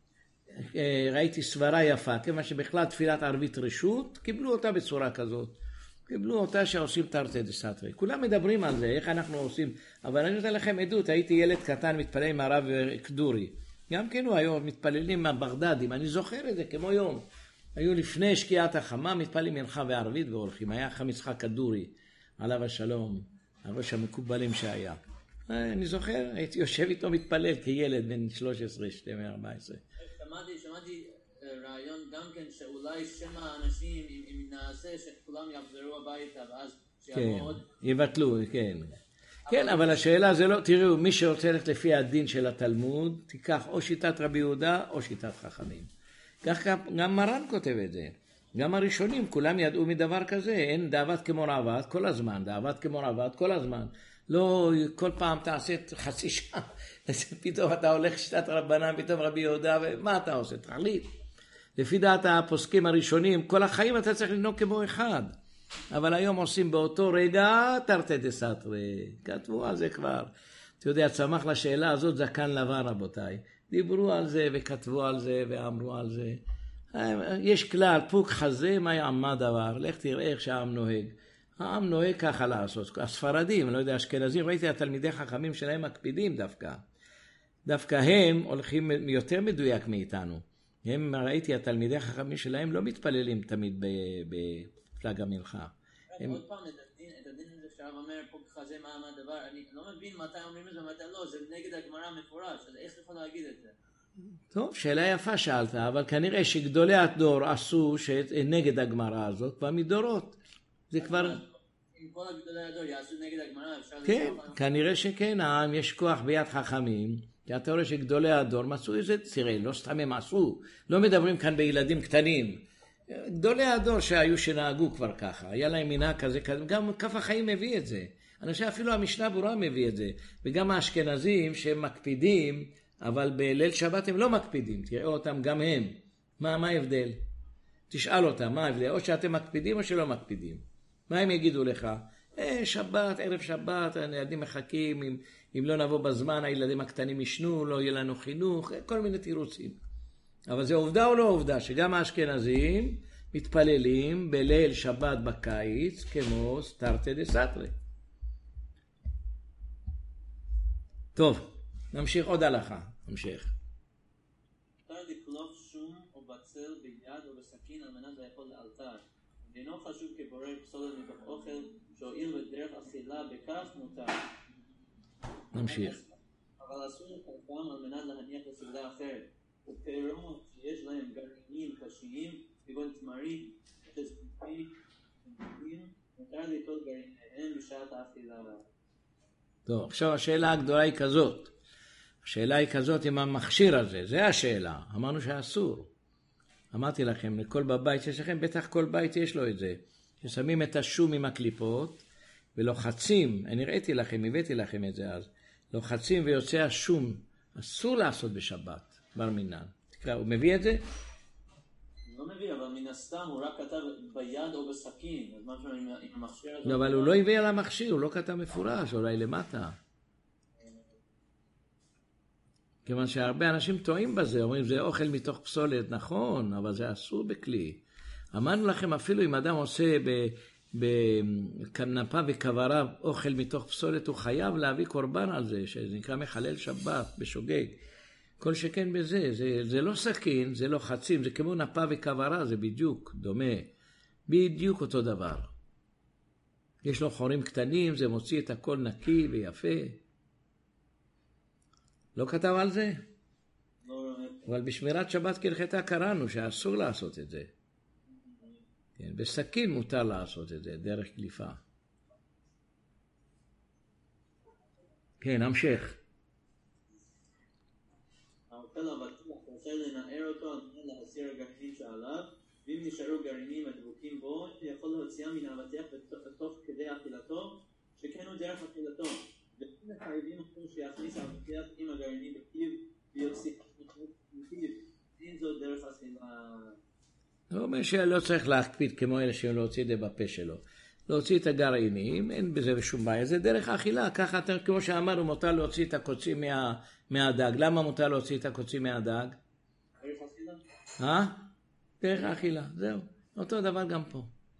A: ראיתי סברה יפה, כמה שבכלל תפילת ערבית רשות, קיבלו אותה בצורה כזאת. קיבלו אותה שעושים תרתי דסתרי. כולם מדברים על זה, איך אנחנו עושים. אבל אני נותן לכם עדות, הייתי ילד קטן מתפלל עם הרב קדורי. גם כן הוא היום מתפללים מהבגדדים, אני זוכר את זה כמו יום. היו לפני שקיעת החמה, מתפללים מנחה וערבית והולכים. היה חם יצחק כדורי, עליו השלום, הראש המקובלים שהיה. אני זוכר, הייתי יושב איתו מתפלל כילד בן 13, 12, 14.
B: שמעתי רעיון גם כן שאולי שמא האנשים, אם נעשה שכולם יחזרו הביתה ואז שיבואו עוד...
A: יבטלו, כן. כן, אבל השאלה זה לא, תראו, מי שרוצה ללכת לפי הדין של התלמוד, תיקח או שיטת רבי יהודה או שיטת חכמים. כך גם מרן כותב את זה. גם הראשונים, כולם ידעו מדבר כזה, אין דאבת כמו רעבת כל הזמן, דאבת כמו רעבת כל הזמן. לא כל פעם תעשה חצי שעה, פתאום אתה הולך שיטת רבנן, פתאום רבי יהודה, ומה אתה עושה? תחליט. לפי דעת הפוסקים הראשונים, כל החיים אתה צריך לנהוג כמו אחד. אבל היום עושים באותו רגע תרתי דסתרי. כתבו על זה כבר. אתה יודע, צמח לשאלה הזאת זקן לבן רבותיי. דיברו על זה וכתבו על זה ואמרו על זה. יש כלל, פוק חזה מה יעמה דבר. לך תראה איך שהעם נוהג. העם נוהג ככה לעשות. הספרדים, לא יודע, אשכנזים, ראיתי התלמידי חכמים שלהם מקפידים דווקא. דווקא הם הולכים יותר מדויק מאיתנו. הם, ראיתי, התלמידי חכמים שלהם לא מתפללים תמיד בפלג המנחה.
B: עוד פעם, את הדין הזה שהרב אומר, פה ככה זה מה הדבר, אני לא מבין מתי אומרים את זה ומתי לא, זה נגד הגמרא מפורש, אז איך יכול להגיד את זה?
A: טוב, שאלה יפה שאלת, אבל כנראה שגדולי הדור עשו נגד הגמרא הזאת, כבר מדורות. זה כבר...
B: אם כל הגדולי הדור יעשו נגד הגמרא, אפשר...
A: כן, כנראה שכן, העם יש כוח ביד חכמים, כי אתה רואה שגדולי הדור מצאו איזה צירי, לא סתם הם עשו, לא מדברים כאן בילדים קטנים. גדולי הדור שהיו שנהגו כבר ככה, היה להם מנהג כזה, גם כף החיים מביא את זה. אנשים אפילו המשנה ברורה מביא את זה, וגם האשכנזים שהם מקפידים, אבל בליל שבת הם לא מקפידים, תראה אותם גם הם. מה ההבדל? תשאל אותם, מה ההבדל? או שאתם מקפידים או שלא מקפידים. מה הם יגידו לך? שבת, ערב שבת, הילדים מחכים, אם לא נבוא בזמן, הילדים הקטנים ישנו, לא יהיה לנו חינוך, כל מיני תירוצים. אבל זה עובדה או לא עובדה, שגם האשכנזים מתפללים בליל שבת בקיץ, כמו תרתי דסתרי. טוב, נמשיך עוד הלכה, נמשיך.
B: מותר לקלוף שום או בצל ביד או בסכין על מנת לאכול לאלתר. ואינו חשוב כבורר פסולת מתוך אוכל, שהועיל בדרך אכילה בכך מותר.
A: נמשיך.
B: אבל אסור לקלפם על מנת להניח לסעודה אחרת. ופירות שיש להם גרעינים קשיים, כגון תמרים, חזקי, מותר ליטול גרעיניהם בשעת האכילה.
A: טוב, עכשיו השאלה הגדולה היא כזאת. השאלה היא כזאת עם המכשיר הזה, זה השאלה. אמרנו שאסור. אמרתי לכם, לכל בבית יש לכם, בטח כל בית יש לו את זה. ששמים את השום עם הקליפות, ולוחצים, אני ראיתי לכם, הבאתי לכם את זה אז, לוחצים ויוצא השום. אסור לעשות בשבת, בר מינן. תקרא, הוא מביא את זה?
B: לא מביא, אבל מן הסתם הוא רק כתב ביד או בסכין, אז משהו עם המכשיר הזה...
A: לא, אבל הוא לא הביא על המכשיר, הוא לא כתב מפורש, אולי למטה. כיוון שהרבה אנשים טועים בזה, אומרים זה אוכל מתוך פסולת, נכון, אבל זה אסור בכלי. אמרנו לכם אפילו אם אדם עושה בנפה וכברה אוכל מתוך פסולת, הוא חייב להביא קורבן על זה, שזה נקרא מחלל שבת, בשוגג. כל שכן בזה, זה לא סכין, זה לא חצים, זה כמו נפה וכברה, זה בדיוק דומה. בדיוק אותו דבר. יש לו חורים קטנים, זה מוציא את הכל נקי ויפה. לא כתב על זה?
B: לא,
A: אבל בשמירת שבת כהלכתה קראנו שאסור לעשות את זה. כן, בסכין מותר לעשות את זה, דרך קליפה. כן, המשך.
B: האוכל הבטוח רוצה לנער אותו על מנת להסיר הגרעינים שעליו, ואם נשארו גרעינים הדבוקים בו, יכול להוציאם מן האבטיח בתוך כדי אכילתו, שכן הוא דרך אכילתו. ואם מחייבים אותו שיכניס האבטיח עם הגרעינים בפיו ויוציא מפיו, אין זו דרך אכילה.
A: הוא אומר שלא צריך להקפיד כמו אלה להוציא את זה בפה שלו. להוציא את הגרעינים, אין בזה שום בעיה, זה דרך האכילה. ככה כמו שאמרנו, מותר להוציא את הקוצים מהדג. למה מותר להוציא את הקוצים מהדג?
B: דרך אכילה?
A: דרך האכילה, זהו. אותו דבר גם פה.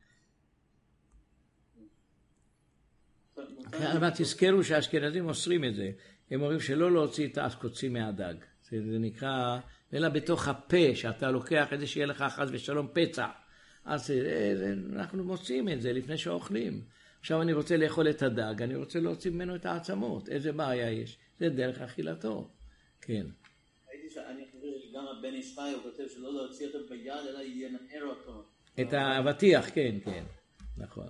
A: אבל תזכרו שהאשכנזים אוסרים את זה. הם אומרים שלא להוציא את הקוצים מהדג. זה נקרא אלא בתוך הפה, שאתה לוקח את זה שיהיה לך חס ושלום פצע. אז אנחנו מוצאים את זה לפני שאוכלים. עכשיו אני רוצה לאכול את הדג, אני רוצה להוציא ממנו את העצמות. איזה בעיה יש? זה דרך אכילתו. כן.
B: הייתי שאני חושב שגם הבן איש חי הוא כותב שלא להוציא אותו ביד, אלא ינער אותו.
A: את האבטיח, כן, כן. נכון.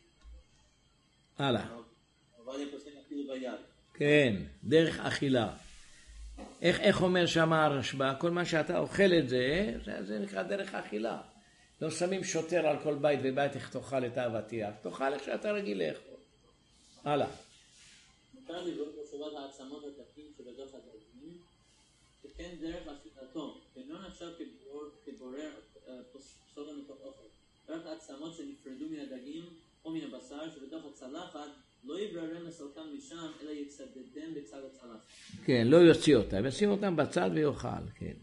A: הלאה.
B: אבל אני פוסק אפילו ביד.
A: כן, דרך אכילה. איך אומר שם הרשב"א? כל מה שאתה אוכל את זה, זה נקרא דרך אכילה. לא שמים שוטר על כל בית ובית איך תאכל את האבטיח. תאכל איך שאתה רגיל לאכול. הלאה.
B: מותר לבדוק בשבת העצמות התקים שבתוך הדגים, שכן דרך אכילתו, אינו נחשב כבורר פסולה מתוך אוכל. רק העצמות שנפרדו מן הדגים או מן הבשר שבתוך הצלחת, לא יבררם לסלקם משם, אלא יצדדם בצד הצלחת. כן,
A: לא יוציא אותם, ישים אותם בצד ויאכל, כן.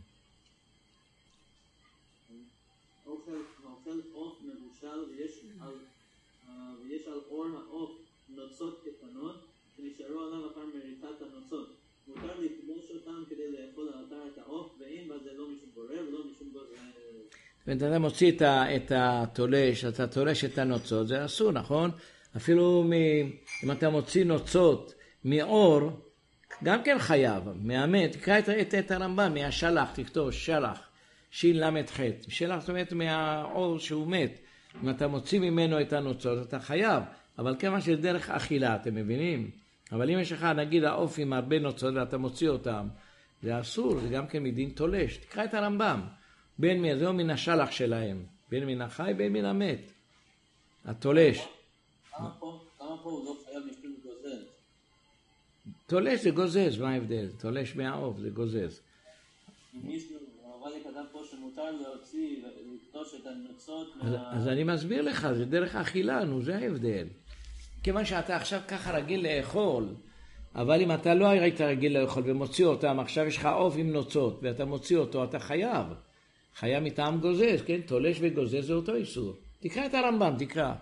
B: האוכל עוף מבושל ויש על אור העוף נוצות קטנות שנשארו עליו אחר מריטת הנוצות. מותר לכבוש אותם כדי לאכול לאתר את העוף, ואין בזה לא משום בורר ולא משום גוזר.
A: ואתה מוציא את התולש, אתה תולש את הנוצות, זה אסור, נכון? אפילו אם אתה מוציא נוצות מאור, גם כן חייב, מהמת, תקרא את הרמב"ם, מהשלח, תכתוב שלח, שין למד חט, שלח זאת אומרת מהאור שהוא מת, אם אתה מוציא ממנו את הנוצות, אתה חייב, אבל כמה שזה דרך אכילה, אתם מבינים? אבל אם יש לך, נגיד, העוף עם הרבה נוצות ואתה מוציא אותם, זה אסור, זה גם כן מדין תולש, תקרא את הרמב"ם, בין מזהו מן השלח שלהם, בין מן החי, בין מן המת, התולש.
B: כמה פה הוא לא חייב משום גוזז?
A: תולש זה גוזז, מה ההבדל? תולש מהעוף זה גוזז.
B: אם מישהו, אבל כתב פה שמותר להוציא ולקטוש את הנוצות
A: אז אני מסביר לך, זה דרך אכילה, נו, זה ההבדל. כיוון שאתה עכשיו ככה רגיל לאכול, אבל אם אתה לא היית רגיל לאכול ומוציא אותם, עכשיו יש לך עוף עם נוצות ואתה מוציא אותו, אתה חייב. חייב מטעם גוזז, כן? תולש וגוזז זה אותו איסור. תקרא את הרמב"ם, תקרא.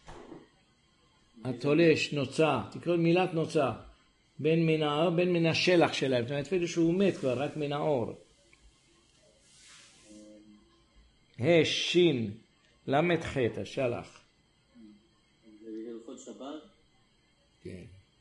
A: התולש, נוצה, תקרא מילת נוצה, בין מן האור, בין מן השלח שלהם, זאת אומרת, אפילו שהוא מת כבר, רק מן האור. שין, למד חטא, השלח.
B: זה הלכות שבת?
A: כן.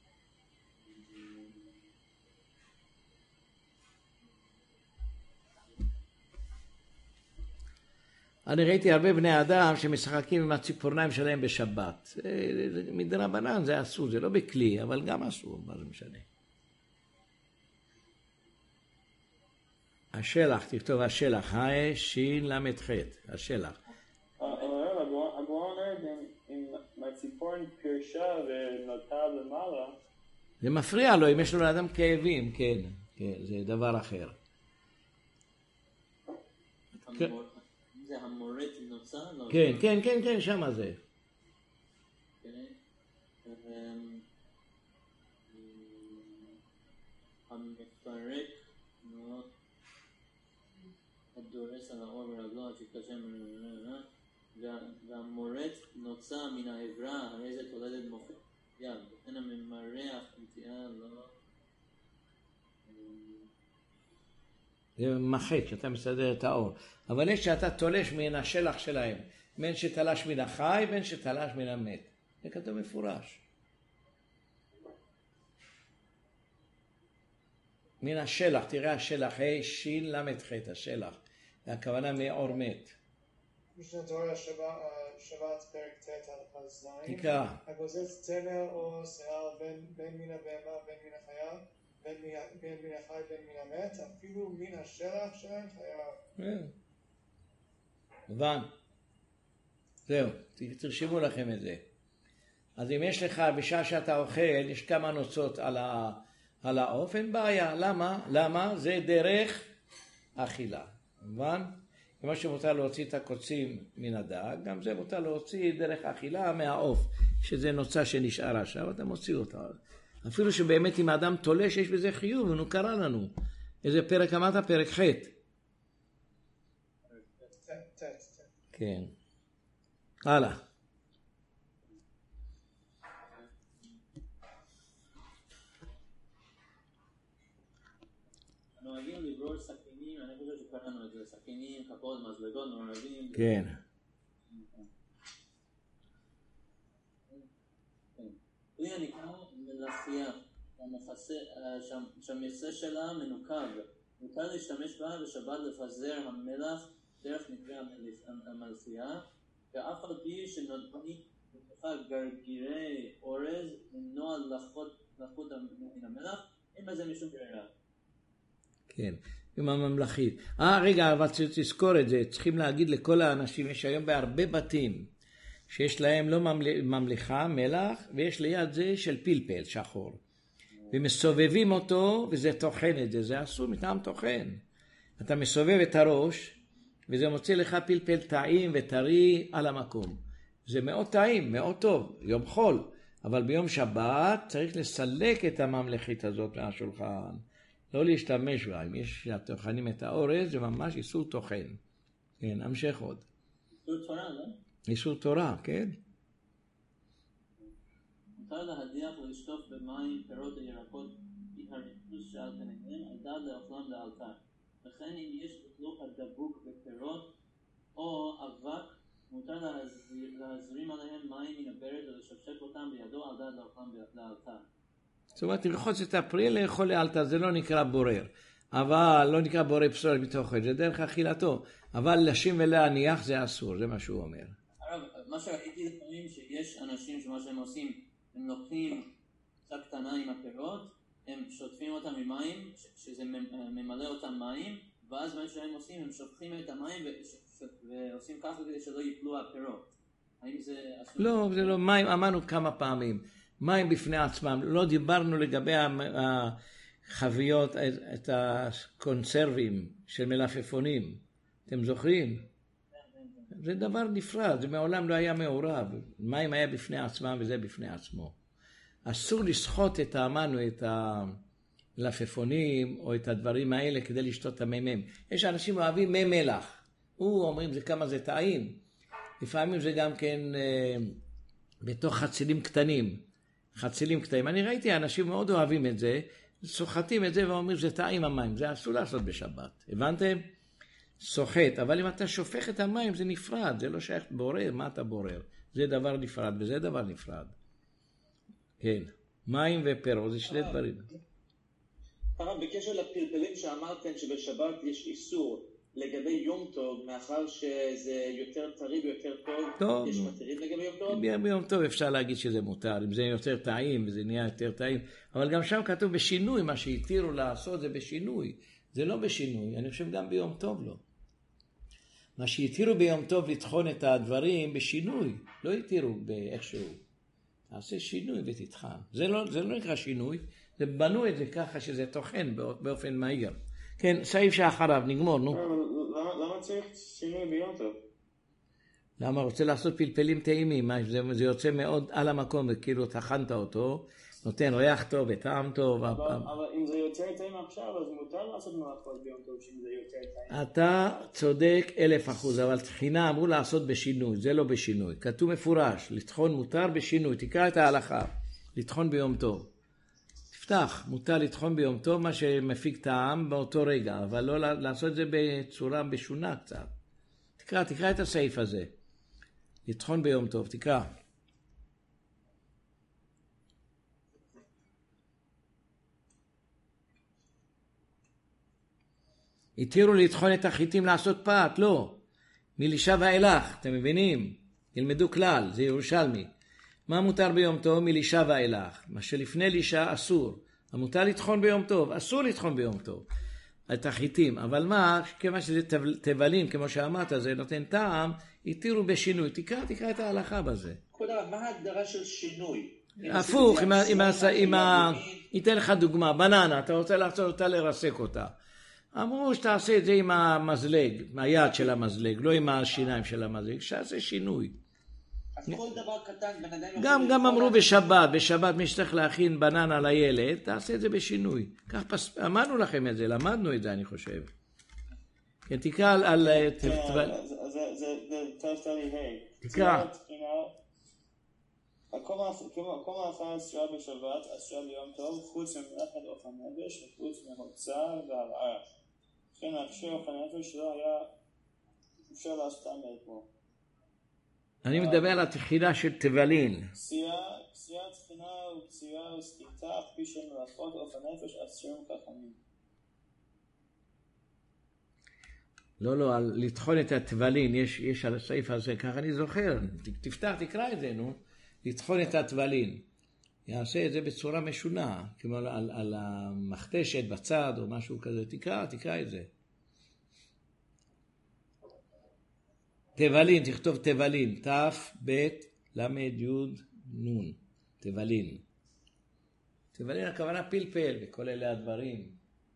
A: אני ראיתי הרבה בני אדם שמשחקים עם הציפורניים שלהם בשבת. מדרבנן זה אסור, זה לא בכלי, אבל גם אסור, מה זה משנה. השלח, תכתוב השלח, שין למד חטא, השלח.
E: הגמרא אומרת אם הציפורן פירשה ונוטה למעלה.
A: זה מפריע לו, אם יש לו לאדם כאבים, כן, זה דבר אחר.
B: זה המורט נוצה?
A: כן, שמה זה.
B: המפרק הדורס על האור ורגלו עד שתקשר והמורט נוצה מן העברה, הרי זה תולדת מוחק יד, וכן הממרח נטייה לא...
A: זה מחק, שאתה מסדר את האור. אבל יש שאתה תולש מן השלח שלהם, בין שתלש מן החי, בין שתלש מן המת. זה כתוב מפורש. מן השלח, תראה השלח, שין למד חטא, השלח. הכוונה מאור מת.
F: משנה תורה שבת פרק ט' הלכה ז'.
A: תקרא.
F: הגוזז צמר או שיער בין מן הבהמה, בין מן החיה. בין מן החי, בין מן המת, אפילו מן השלח שלהם חייב.
A: מובן. זהו, תרשמו לכם את זה. אז אם יש לך בשעה שאתה אוכל, יש כמה נוצות על העוף, אין בעיה. למה? זה דרך אכילה. מובן? כמו שמותר להוציא את הקוצים מן הדג, גם זה מותר להוציא דרך אכילה מהעוף, שזה נוצה שנשארה שם, אתה מוציא אותה. אפילו שבאמת אם האדם תולש יש בזה חיוב, ונו קרא לנו. איזה פרק אמרת? פרק ח'. כן. הלאה.
B: נוהגים לברור סכינים, אני חושב קראנו את זה, סכינים, כפות, מזלגות, מעורבים.
A: כן.
B: כלי הנקרא מלאכייה, שהמכסה שלה מנוקב. מותר להשתמש בה בשבת לפזר המלח דרך נקרא המלאכייה, ואף על פי שנותנים בתוכה גרגירי אורז למנוע לחות מן המלח, אין בזה משום ברירה.
A: כן, עם הממלכית. רגע, אבל תזכור את זה, צריכים להגיד לכל האנשים, יש היום בהרבה בתים, שיש להם לא ממלכה, מלח, ויש ליד זה של פלפל שחור. ומסובבים אותו, וזה טוחן את זה, זה אסור מטעם טוחן. אתה מסובב את הראש, וזה מוצא לך פלפל טעים וטרי על המקום. זה מאוד טעים, מאוד טוב, יום חול. אבל ביום שבת צריך לסלק את הממלכית הזאת מהשולחן. לא להשתמש בה. אם יש טוחנים את האורז, זה ממש איסור טוחן. כן, המשך עוד.
B: איסור תורה, לא?
A: איסור תורה, כן.
B: מותר להדיח ולשטוף במים פירות הירקות הריכוז שעל פניהם על דעת לאוכלם לאלתר. וכן אם יש לכלוך הדבוק בפירות או אבק, מותר להזרים עליהם מים מן הברד ולשפשף אותם בידו על דעת לאוכלם לאלתר.
A: זאת אומרת, לרחוץ את הפרי לאכול לאלתר, זה לא נקרא בורר. אבל לא נקרא בורר פסולת מתוכן, זה דרך אכילתו. אבל לשים ולהניח זה אסור, זה מה שהוא אומר.
B: הרב, מה שראיתי לפעמים שיש אנשים שמה שהם עושים, הם לוקחים קצת קטנה עם הפירות, הם שוטפים אותם עם מים, שזה ממלא אותם מים, ואז מה שהם עושים, הם שופכים את המים ועושים ככה כדי שלא ייפלו הפירות. האם זה אסור?
A: לא, זה לא מים, אמרנו כמה פעמים. מים בפני עצמם, לא דיברנו לגבי החביות, את הקונסרבים של מלפפונים. אתם זוכרים? זה דבר נפרד, זה מעולם לא היה מעורב. מים היה בפני עצמם וזה בפני עצמו. אסור לשחוט את האמנו, את המלפפונים או את הדברים האלה כדי לשתות את המימם. יש אנשים אוהבים מי מלח. אומרים זה כמה זה טעים. לפעמים זה גם כן בתוך חצילים קטנים. חצילים קטנים. אני ראיתי אנשים מאוד אוהבים את זה, סוחטים את זה ואומרים זה טעים המים. זה אסור לעשות בשבת. הבנתם? סוחט, אבל אם אתה שופך את המים זה נפרד, זה לא שייך בורר, מה אתה בורר? זה דבר נפרד וזה דבר נפרד. כן, מים ופירות, זה שני דברים.
E: הרב, בקשר לפלפלים שאמרתם שבשבת יש איסור לגבי יום טוב, מאחר שזה יותר טרי ויותר טוב, יש מתירים לגבי יום טוב?
A: ביום טוב אפשר להגיד שזה מותר, אם זה יותר טעים וזה נהיה יותר טעים, אבל גם שם כתוב בשינוי, מה שהתירו לעשות זה בשינוי, זה לא בשינוי, אני חושב גם ביום טוב לא. מה שהתירו ביום טוב לטחון את הדברים בשינוי, לא התירו באיכשהו. תעשה שינוי ותטחן. זה לא נקרא שינוי, זה בנו את זה ככה שזה טוחן באופן מהיר. כן, סעיף שאחריו, נגמור, נו.
E: למה צריך שינוי ביום טוב?
A: למה רוצה לעשות פלפלים טעימים, זה יוצא מאוד על המקום, וכאילו טחנת אותו, נותן ריח טוב וטעם טוב.
E: אבל אם זה יותר טעים עכשיו, אז מותר לעשות מלאכות ביום טוב שאם זה יותר טעים.
A: אתה צודק 1000%, אבל תחינה אמרו לעשות בשינוי, זה לא בשינוי. כתוב מפורש, לטחון מותר בשינוי, תקרא את ההלכה, לטחון ביום טוב. תפתח, מותר לטחון ביום טוב, מה שמפיק טעם באותו רגע, אבל לא לעשות את זה בצורה בשונה קצת. תקרא את הסעיף הזה. לטחון ביום טוב, תקרא. התירו לטחון את החיטים לעשות פת, לא. מלישה ואילך, אתם מבינים? ילמדו כלל, זה ירושלמי. מה מותר ביום טוב? מלישה ואילך. מה שלפני לישה אסור. המותר לטחון ביום טוב, אסור לטחון ביום טוב. את החיטים, אבל מה, כמה שזה תבלין, כמו שאמרת, זה נותן טעם, התירו בשינוי. תקרא את ההלכה בזה.
E: מה ההגדרה של שינוי?
A: הפוך, ייתן לך דוגמה, בננה, אתה רוצה לעשות אותה לרסק אותה. אמרו שתעשה את זה עם המזלג, היד של המזלג, לא עם השיניים של המזלג, שעשה שינוי.
E: אז כל דבר קטן, בן אדם...
A: גם אמרו בשבת מי שצריך להכין בננה לילד, תעשה את זה בשינוי. כך אמרנו לכם את זה, למדנו את זה אני חושב. כן, תקרא על...
E: זה תרסתני היי.
A: תקרא.
E: כל מאכל אסרה בשבת, אסרה ביום טוב, חוץ ממלאכת עוף הנפש וחוץ מהוצא והרעש.
G: כן, ההכשר אוכל הנפש שלו היה אפשר לעשות מאתמול.
A: אני מדבר על התחילה של תבלין.
G: קצירת תחינה וקצירה וסקיטה, כפי שמלאכות אוכל הנפש אסורים חכמים.
A: לא, על לטחון את התבלין, יש על הסעיף הזה, ככה אני זוכר, תפתח, תקרא את זה, נו, לטחון את התבלין. יעשה את זה בצורה משונה, כמו על המכתשת בצד או משהו כזה, תקרא את זה. תבלין, תכתוב תבלין, תף, בית, למד, יוד, נון, תבלין. תבלין הכוונה פלפל, וכל אלה הדברים.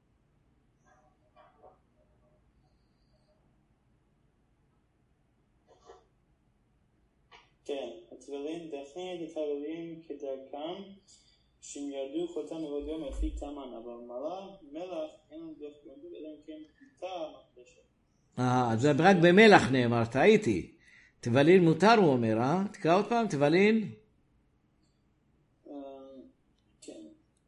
G: כן, התבלין דחין את התבלין כדרכם, שהם ירדו חותם מאוד יום לפי תמן, אבל מלח אין לנו דרך ירדו, אלא אם כן פיתה המקדשת.
A: זה רק במלח נאמר, טעיתי. תבלין מותר הוא אומר, תקרא עוד פעם, תבלין?
G: כן.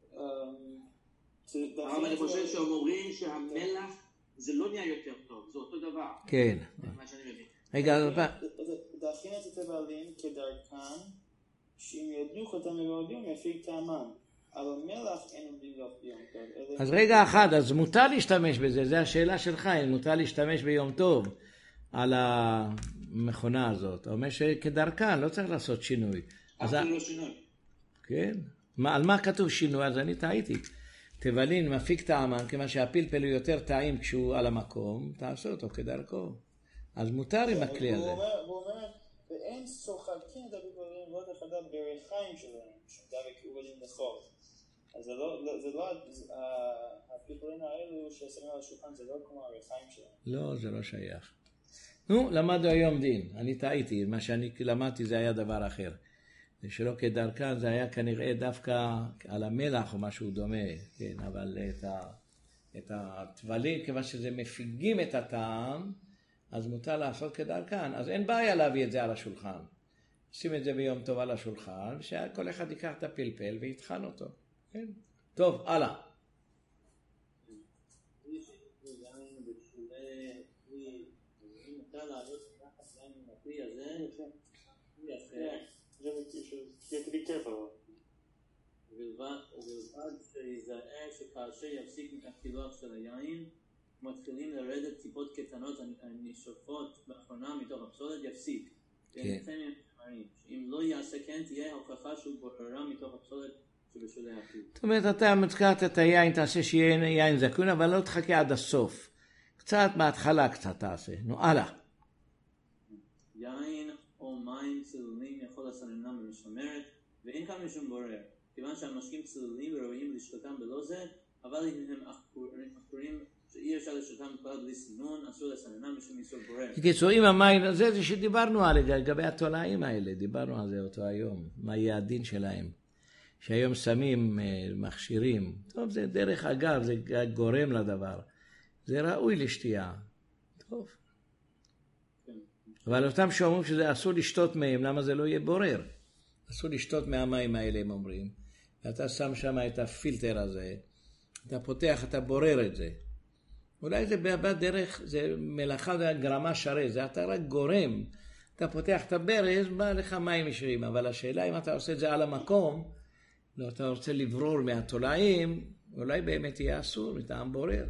E: אבל אני חושב שהם אומרים שהמלח זה לא נהיה יותר טוב, זה אותו דבר.
A: כן.
E: מה שאני מבין.
A: רגע,
G: דחין את התבלין כדרכן, שהם ירדו חותם מאוד יום לפי תמן. אבל מלח אין עומדים ביום טוב.
A: אז רגע אחד, אז מותר להשתמש בזה, זה השאלה שלך, אם מותר להשתמש ביום טוב על המכונה הזאת. אומר שכדרכן, לא צריך לעשות שינוי.
E: אפילו לא שינוי.
A: כן. על מה כתוב שינוי? אז אני טעיתי. תבלין מפיק טעמן, כמה שהפלפל הוא יותר טעים כשהוא על המקום, תעשה אותו כדרכו. אז מותר עם הכלי הזה.
G: הוא אומר, ואין שוחקים את הפלפלים לא תחדה בריחיים שלהם, שדה וכאובלים לחור. אז זה לא, הפלפלים האלו ששמים על השולחן, זה לא כמו הריחיים שלהם.
A: לא, זה לא שייך. נו, למדנו היום דין. אני טעיתי, מה שאני למדתי זה היה דבר אחר. שלא כדרכן, זה היה כנראה דווקא על המלח או משהו דומה, כן, אבל את התבלין, כיוון שזה מפיגים את הטעם, אז מותר לעשות כדרכן, אז אין בעיה להביא את זה על השולחן. שים את זה ביום טוב על השולחן, שכל אחד ייקח את הפלפל ויתחן אותו. כן? טוב, הלאה.
B: ובלבד שיזהר שכאשר יפסיק את הקילוח של היין, מתחילים לרדת טיפות קטנות הנשאפות באחרונה מתוך הפסולת, יפסיק. אם לא יעשה כן, תהיה הוכחה שהוא בוררה מתוך הפסולת שבשולי הכלי.
A: זאת אומרת, אתה מזכרת את היין, תעשה שיהיה יין זקון, אבל לא תחכה עד הסוף. קצת מההתחלה קצת תעשה. נו, הלאה.
B: יין או מים צלולים יכול לסננם במשמרת, ואין כאן משום בורר. כיוון שהמשקים צלולים וראויים לשתותם בלא זה, אבל אם הם עקורים שאי אפשר לשתותם כבר בלי סינון, אסור לסננם משום איסור בורר.
A: בקיצור, אם המים, זה שדיברנו על לגבי התולעים האלה, דיברנו על זה אותו היום, מה יהיה הדין שלהם. שהיום שמים מכשירים, טוב, זה דרך אגב, זה גורם לדבר. זה ראוי לשתייה. טוב. אבל אותם שאומרים שזה אסור לשתות מהם, למה זה לא יהיה בורר? אסור לשתות מהמים האלה, הם אומרים. ואתה שם שם את הפילטר הזה, אתה פותח, אתה בורר את זה. אולי זה בדרך, זה מלאכה, זה גרמה שרה, זה אתה רק גורם. אתה פותח את הברז, בא לך מים ישרים, אבל השאלה אם אתה עושה את זה על המקום, לא, אתה רוצה לברור מהתולעים, אולי באמת יהיה אסור, מטעם בורר.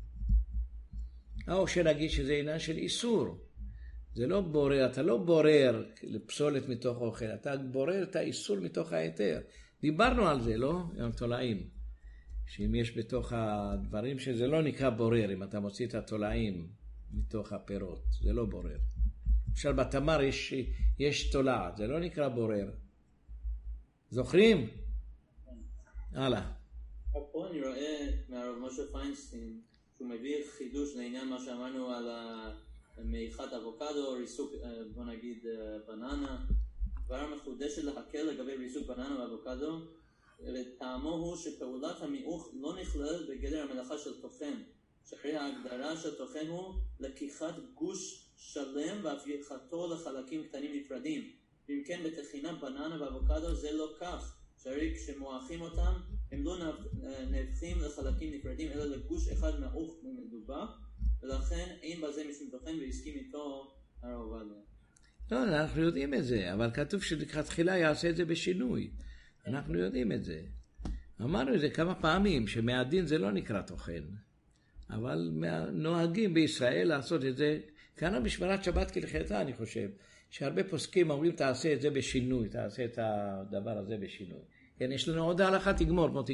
A: או שנגיד שזה עניין של איסור. זה לא בורר, אתה לא בורר לפסולת מתוך אוכל, אתה בורר את האיסור מתוך ההיתר. דיברנו על זה, לא? עם תולעים. שאם יש בתוך הדברים שזה לא נקרא בורר, אם אתה מוציא את התולעים מתוך הפירות, זה לא בורר. למשל בתמר יש תולעת, זה לא נקרא בורר. זוכרים? הלאה.
B: פה אני רואה מהרב משה פיינשטיין, שהוא מביא חידוש לעניין מה שאמרנו על מעיכת אבוקדו, ריסוק, בוא נגיד, בננה. דבר מחודשת להקל לגבי ריסוק בננה ואבוקדו, וטעמו הוא שפעולת המיעוך לא נכללת בגדר המלאכה של טוחן, שאחרי ההגדרה של טוחן הוא לקיחת גוש שלם והפיכתו לחלקים קטנים נפרדים. ואם כן, בתחינה בננה ואבוקדו זה לא כך, שהרי כשמועכים אותם הם לא נהפכים לחלקים נפרדים אלא לגוש אחד מעוך ומדובק, ולכן אין בזה משום תוכן והסכים איתו הרב עובדיה.
A: לא, אנחנו יודעים את זה, אבל כתוב שלכתחילה יעשה את זה בשינוי. אנחנו יודעים את זה. אמרנו את זה כמה פעמים, שמהדין זה לא נקרא תוכן. אבל נוהגים בישראל לעשות את זה, כאן בשמירת שבת כהלכתה אני חושב, שהרבה פוסקים אומרים תעשה את זה בשינוי, תעשה את הדבר הזה בשינוי. כן, יש לנו עוד הלכה, תגמור.
B: עוד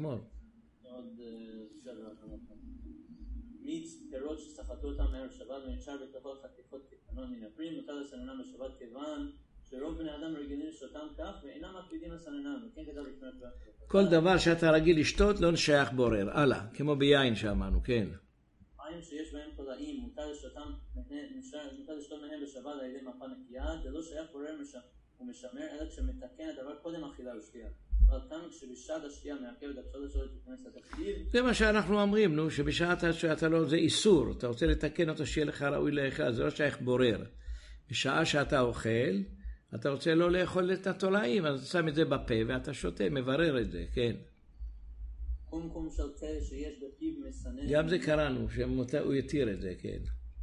B: סדר הלכה. מיץ פירות שסחטו אותם מערב שבת ונשאר בתוכו חתיכות קטנות מן הפרי, מותר לסננם בשבת כיוון שרוב בני אדם רגילים לשתותם כך ואינם מקפידים לסננם, וכן כתב בשמירת שבת.
A: כל דבר שאתה רגיל לשתות לא שייך בורר. הלאה, כמו ביין שאמרנו, כן.
B: מים שיש בהם תולעים, מותר לשתות מהם בשבת על ידי מפה נקייה, זה לא שייך בורר ומשמר, אלא כשמתקן הדבר קודם אכילה ושתייה. אבל כאן כשבשעת השתייה מעכב את הפסולת שלו תיכנס לתפקיד.
A: זה מה שאנחנו אומרים, נו, שבשעת שאתה לא, זה איסור, אתה רוצה לתקן אותו שיהיה לך ראוי לאכול, זה לא שייך בורר. בשעה שאתה אוכל, אתה רוצה לא לאכול את התולעים, אז אתה שם את זה בפה ואתה שותה, מברר את זה, כן.
B: קומקום של תה שיש בפיו מסנן.
A: גם זה קראנו, שהוא יתיר את זה, כן.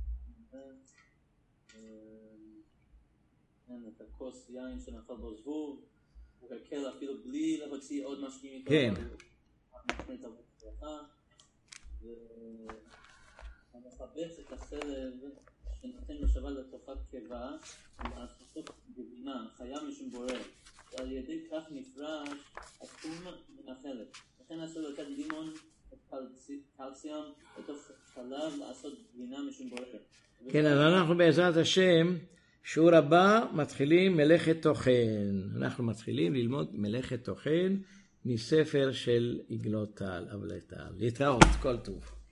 B: את הכוס יין שנפל בו זבוב, הוא הקל אפילו בלי להוציא עוד משקיעים איתו.
A: כן.
B: המחבץ את החלב שנותן בשבת לתוכת קיבה, ולעשות גבינה, חיה משום בורר. ועל ידי כך נפרש התחום מן החלב. לכן אסור לתת לימון, קלציום, לתוך חלב לעשות גבינה משום בורר.
A: כן, אז אנחנו בעזרת השם, שיעור הבא מתחילים מלאכת תוכן. אנחנו מתחילים ללמוד מלאכת תוכן מספר של עגלות טל, אבלי טל. להתראות, כל טוב.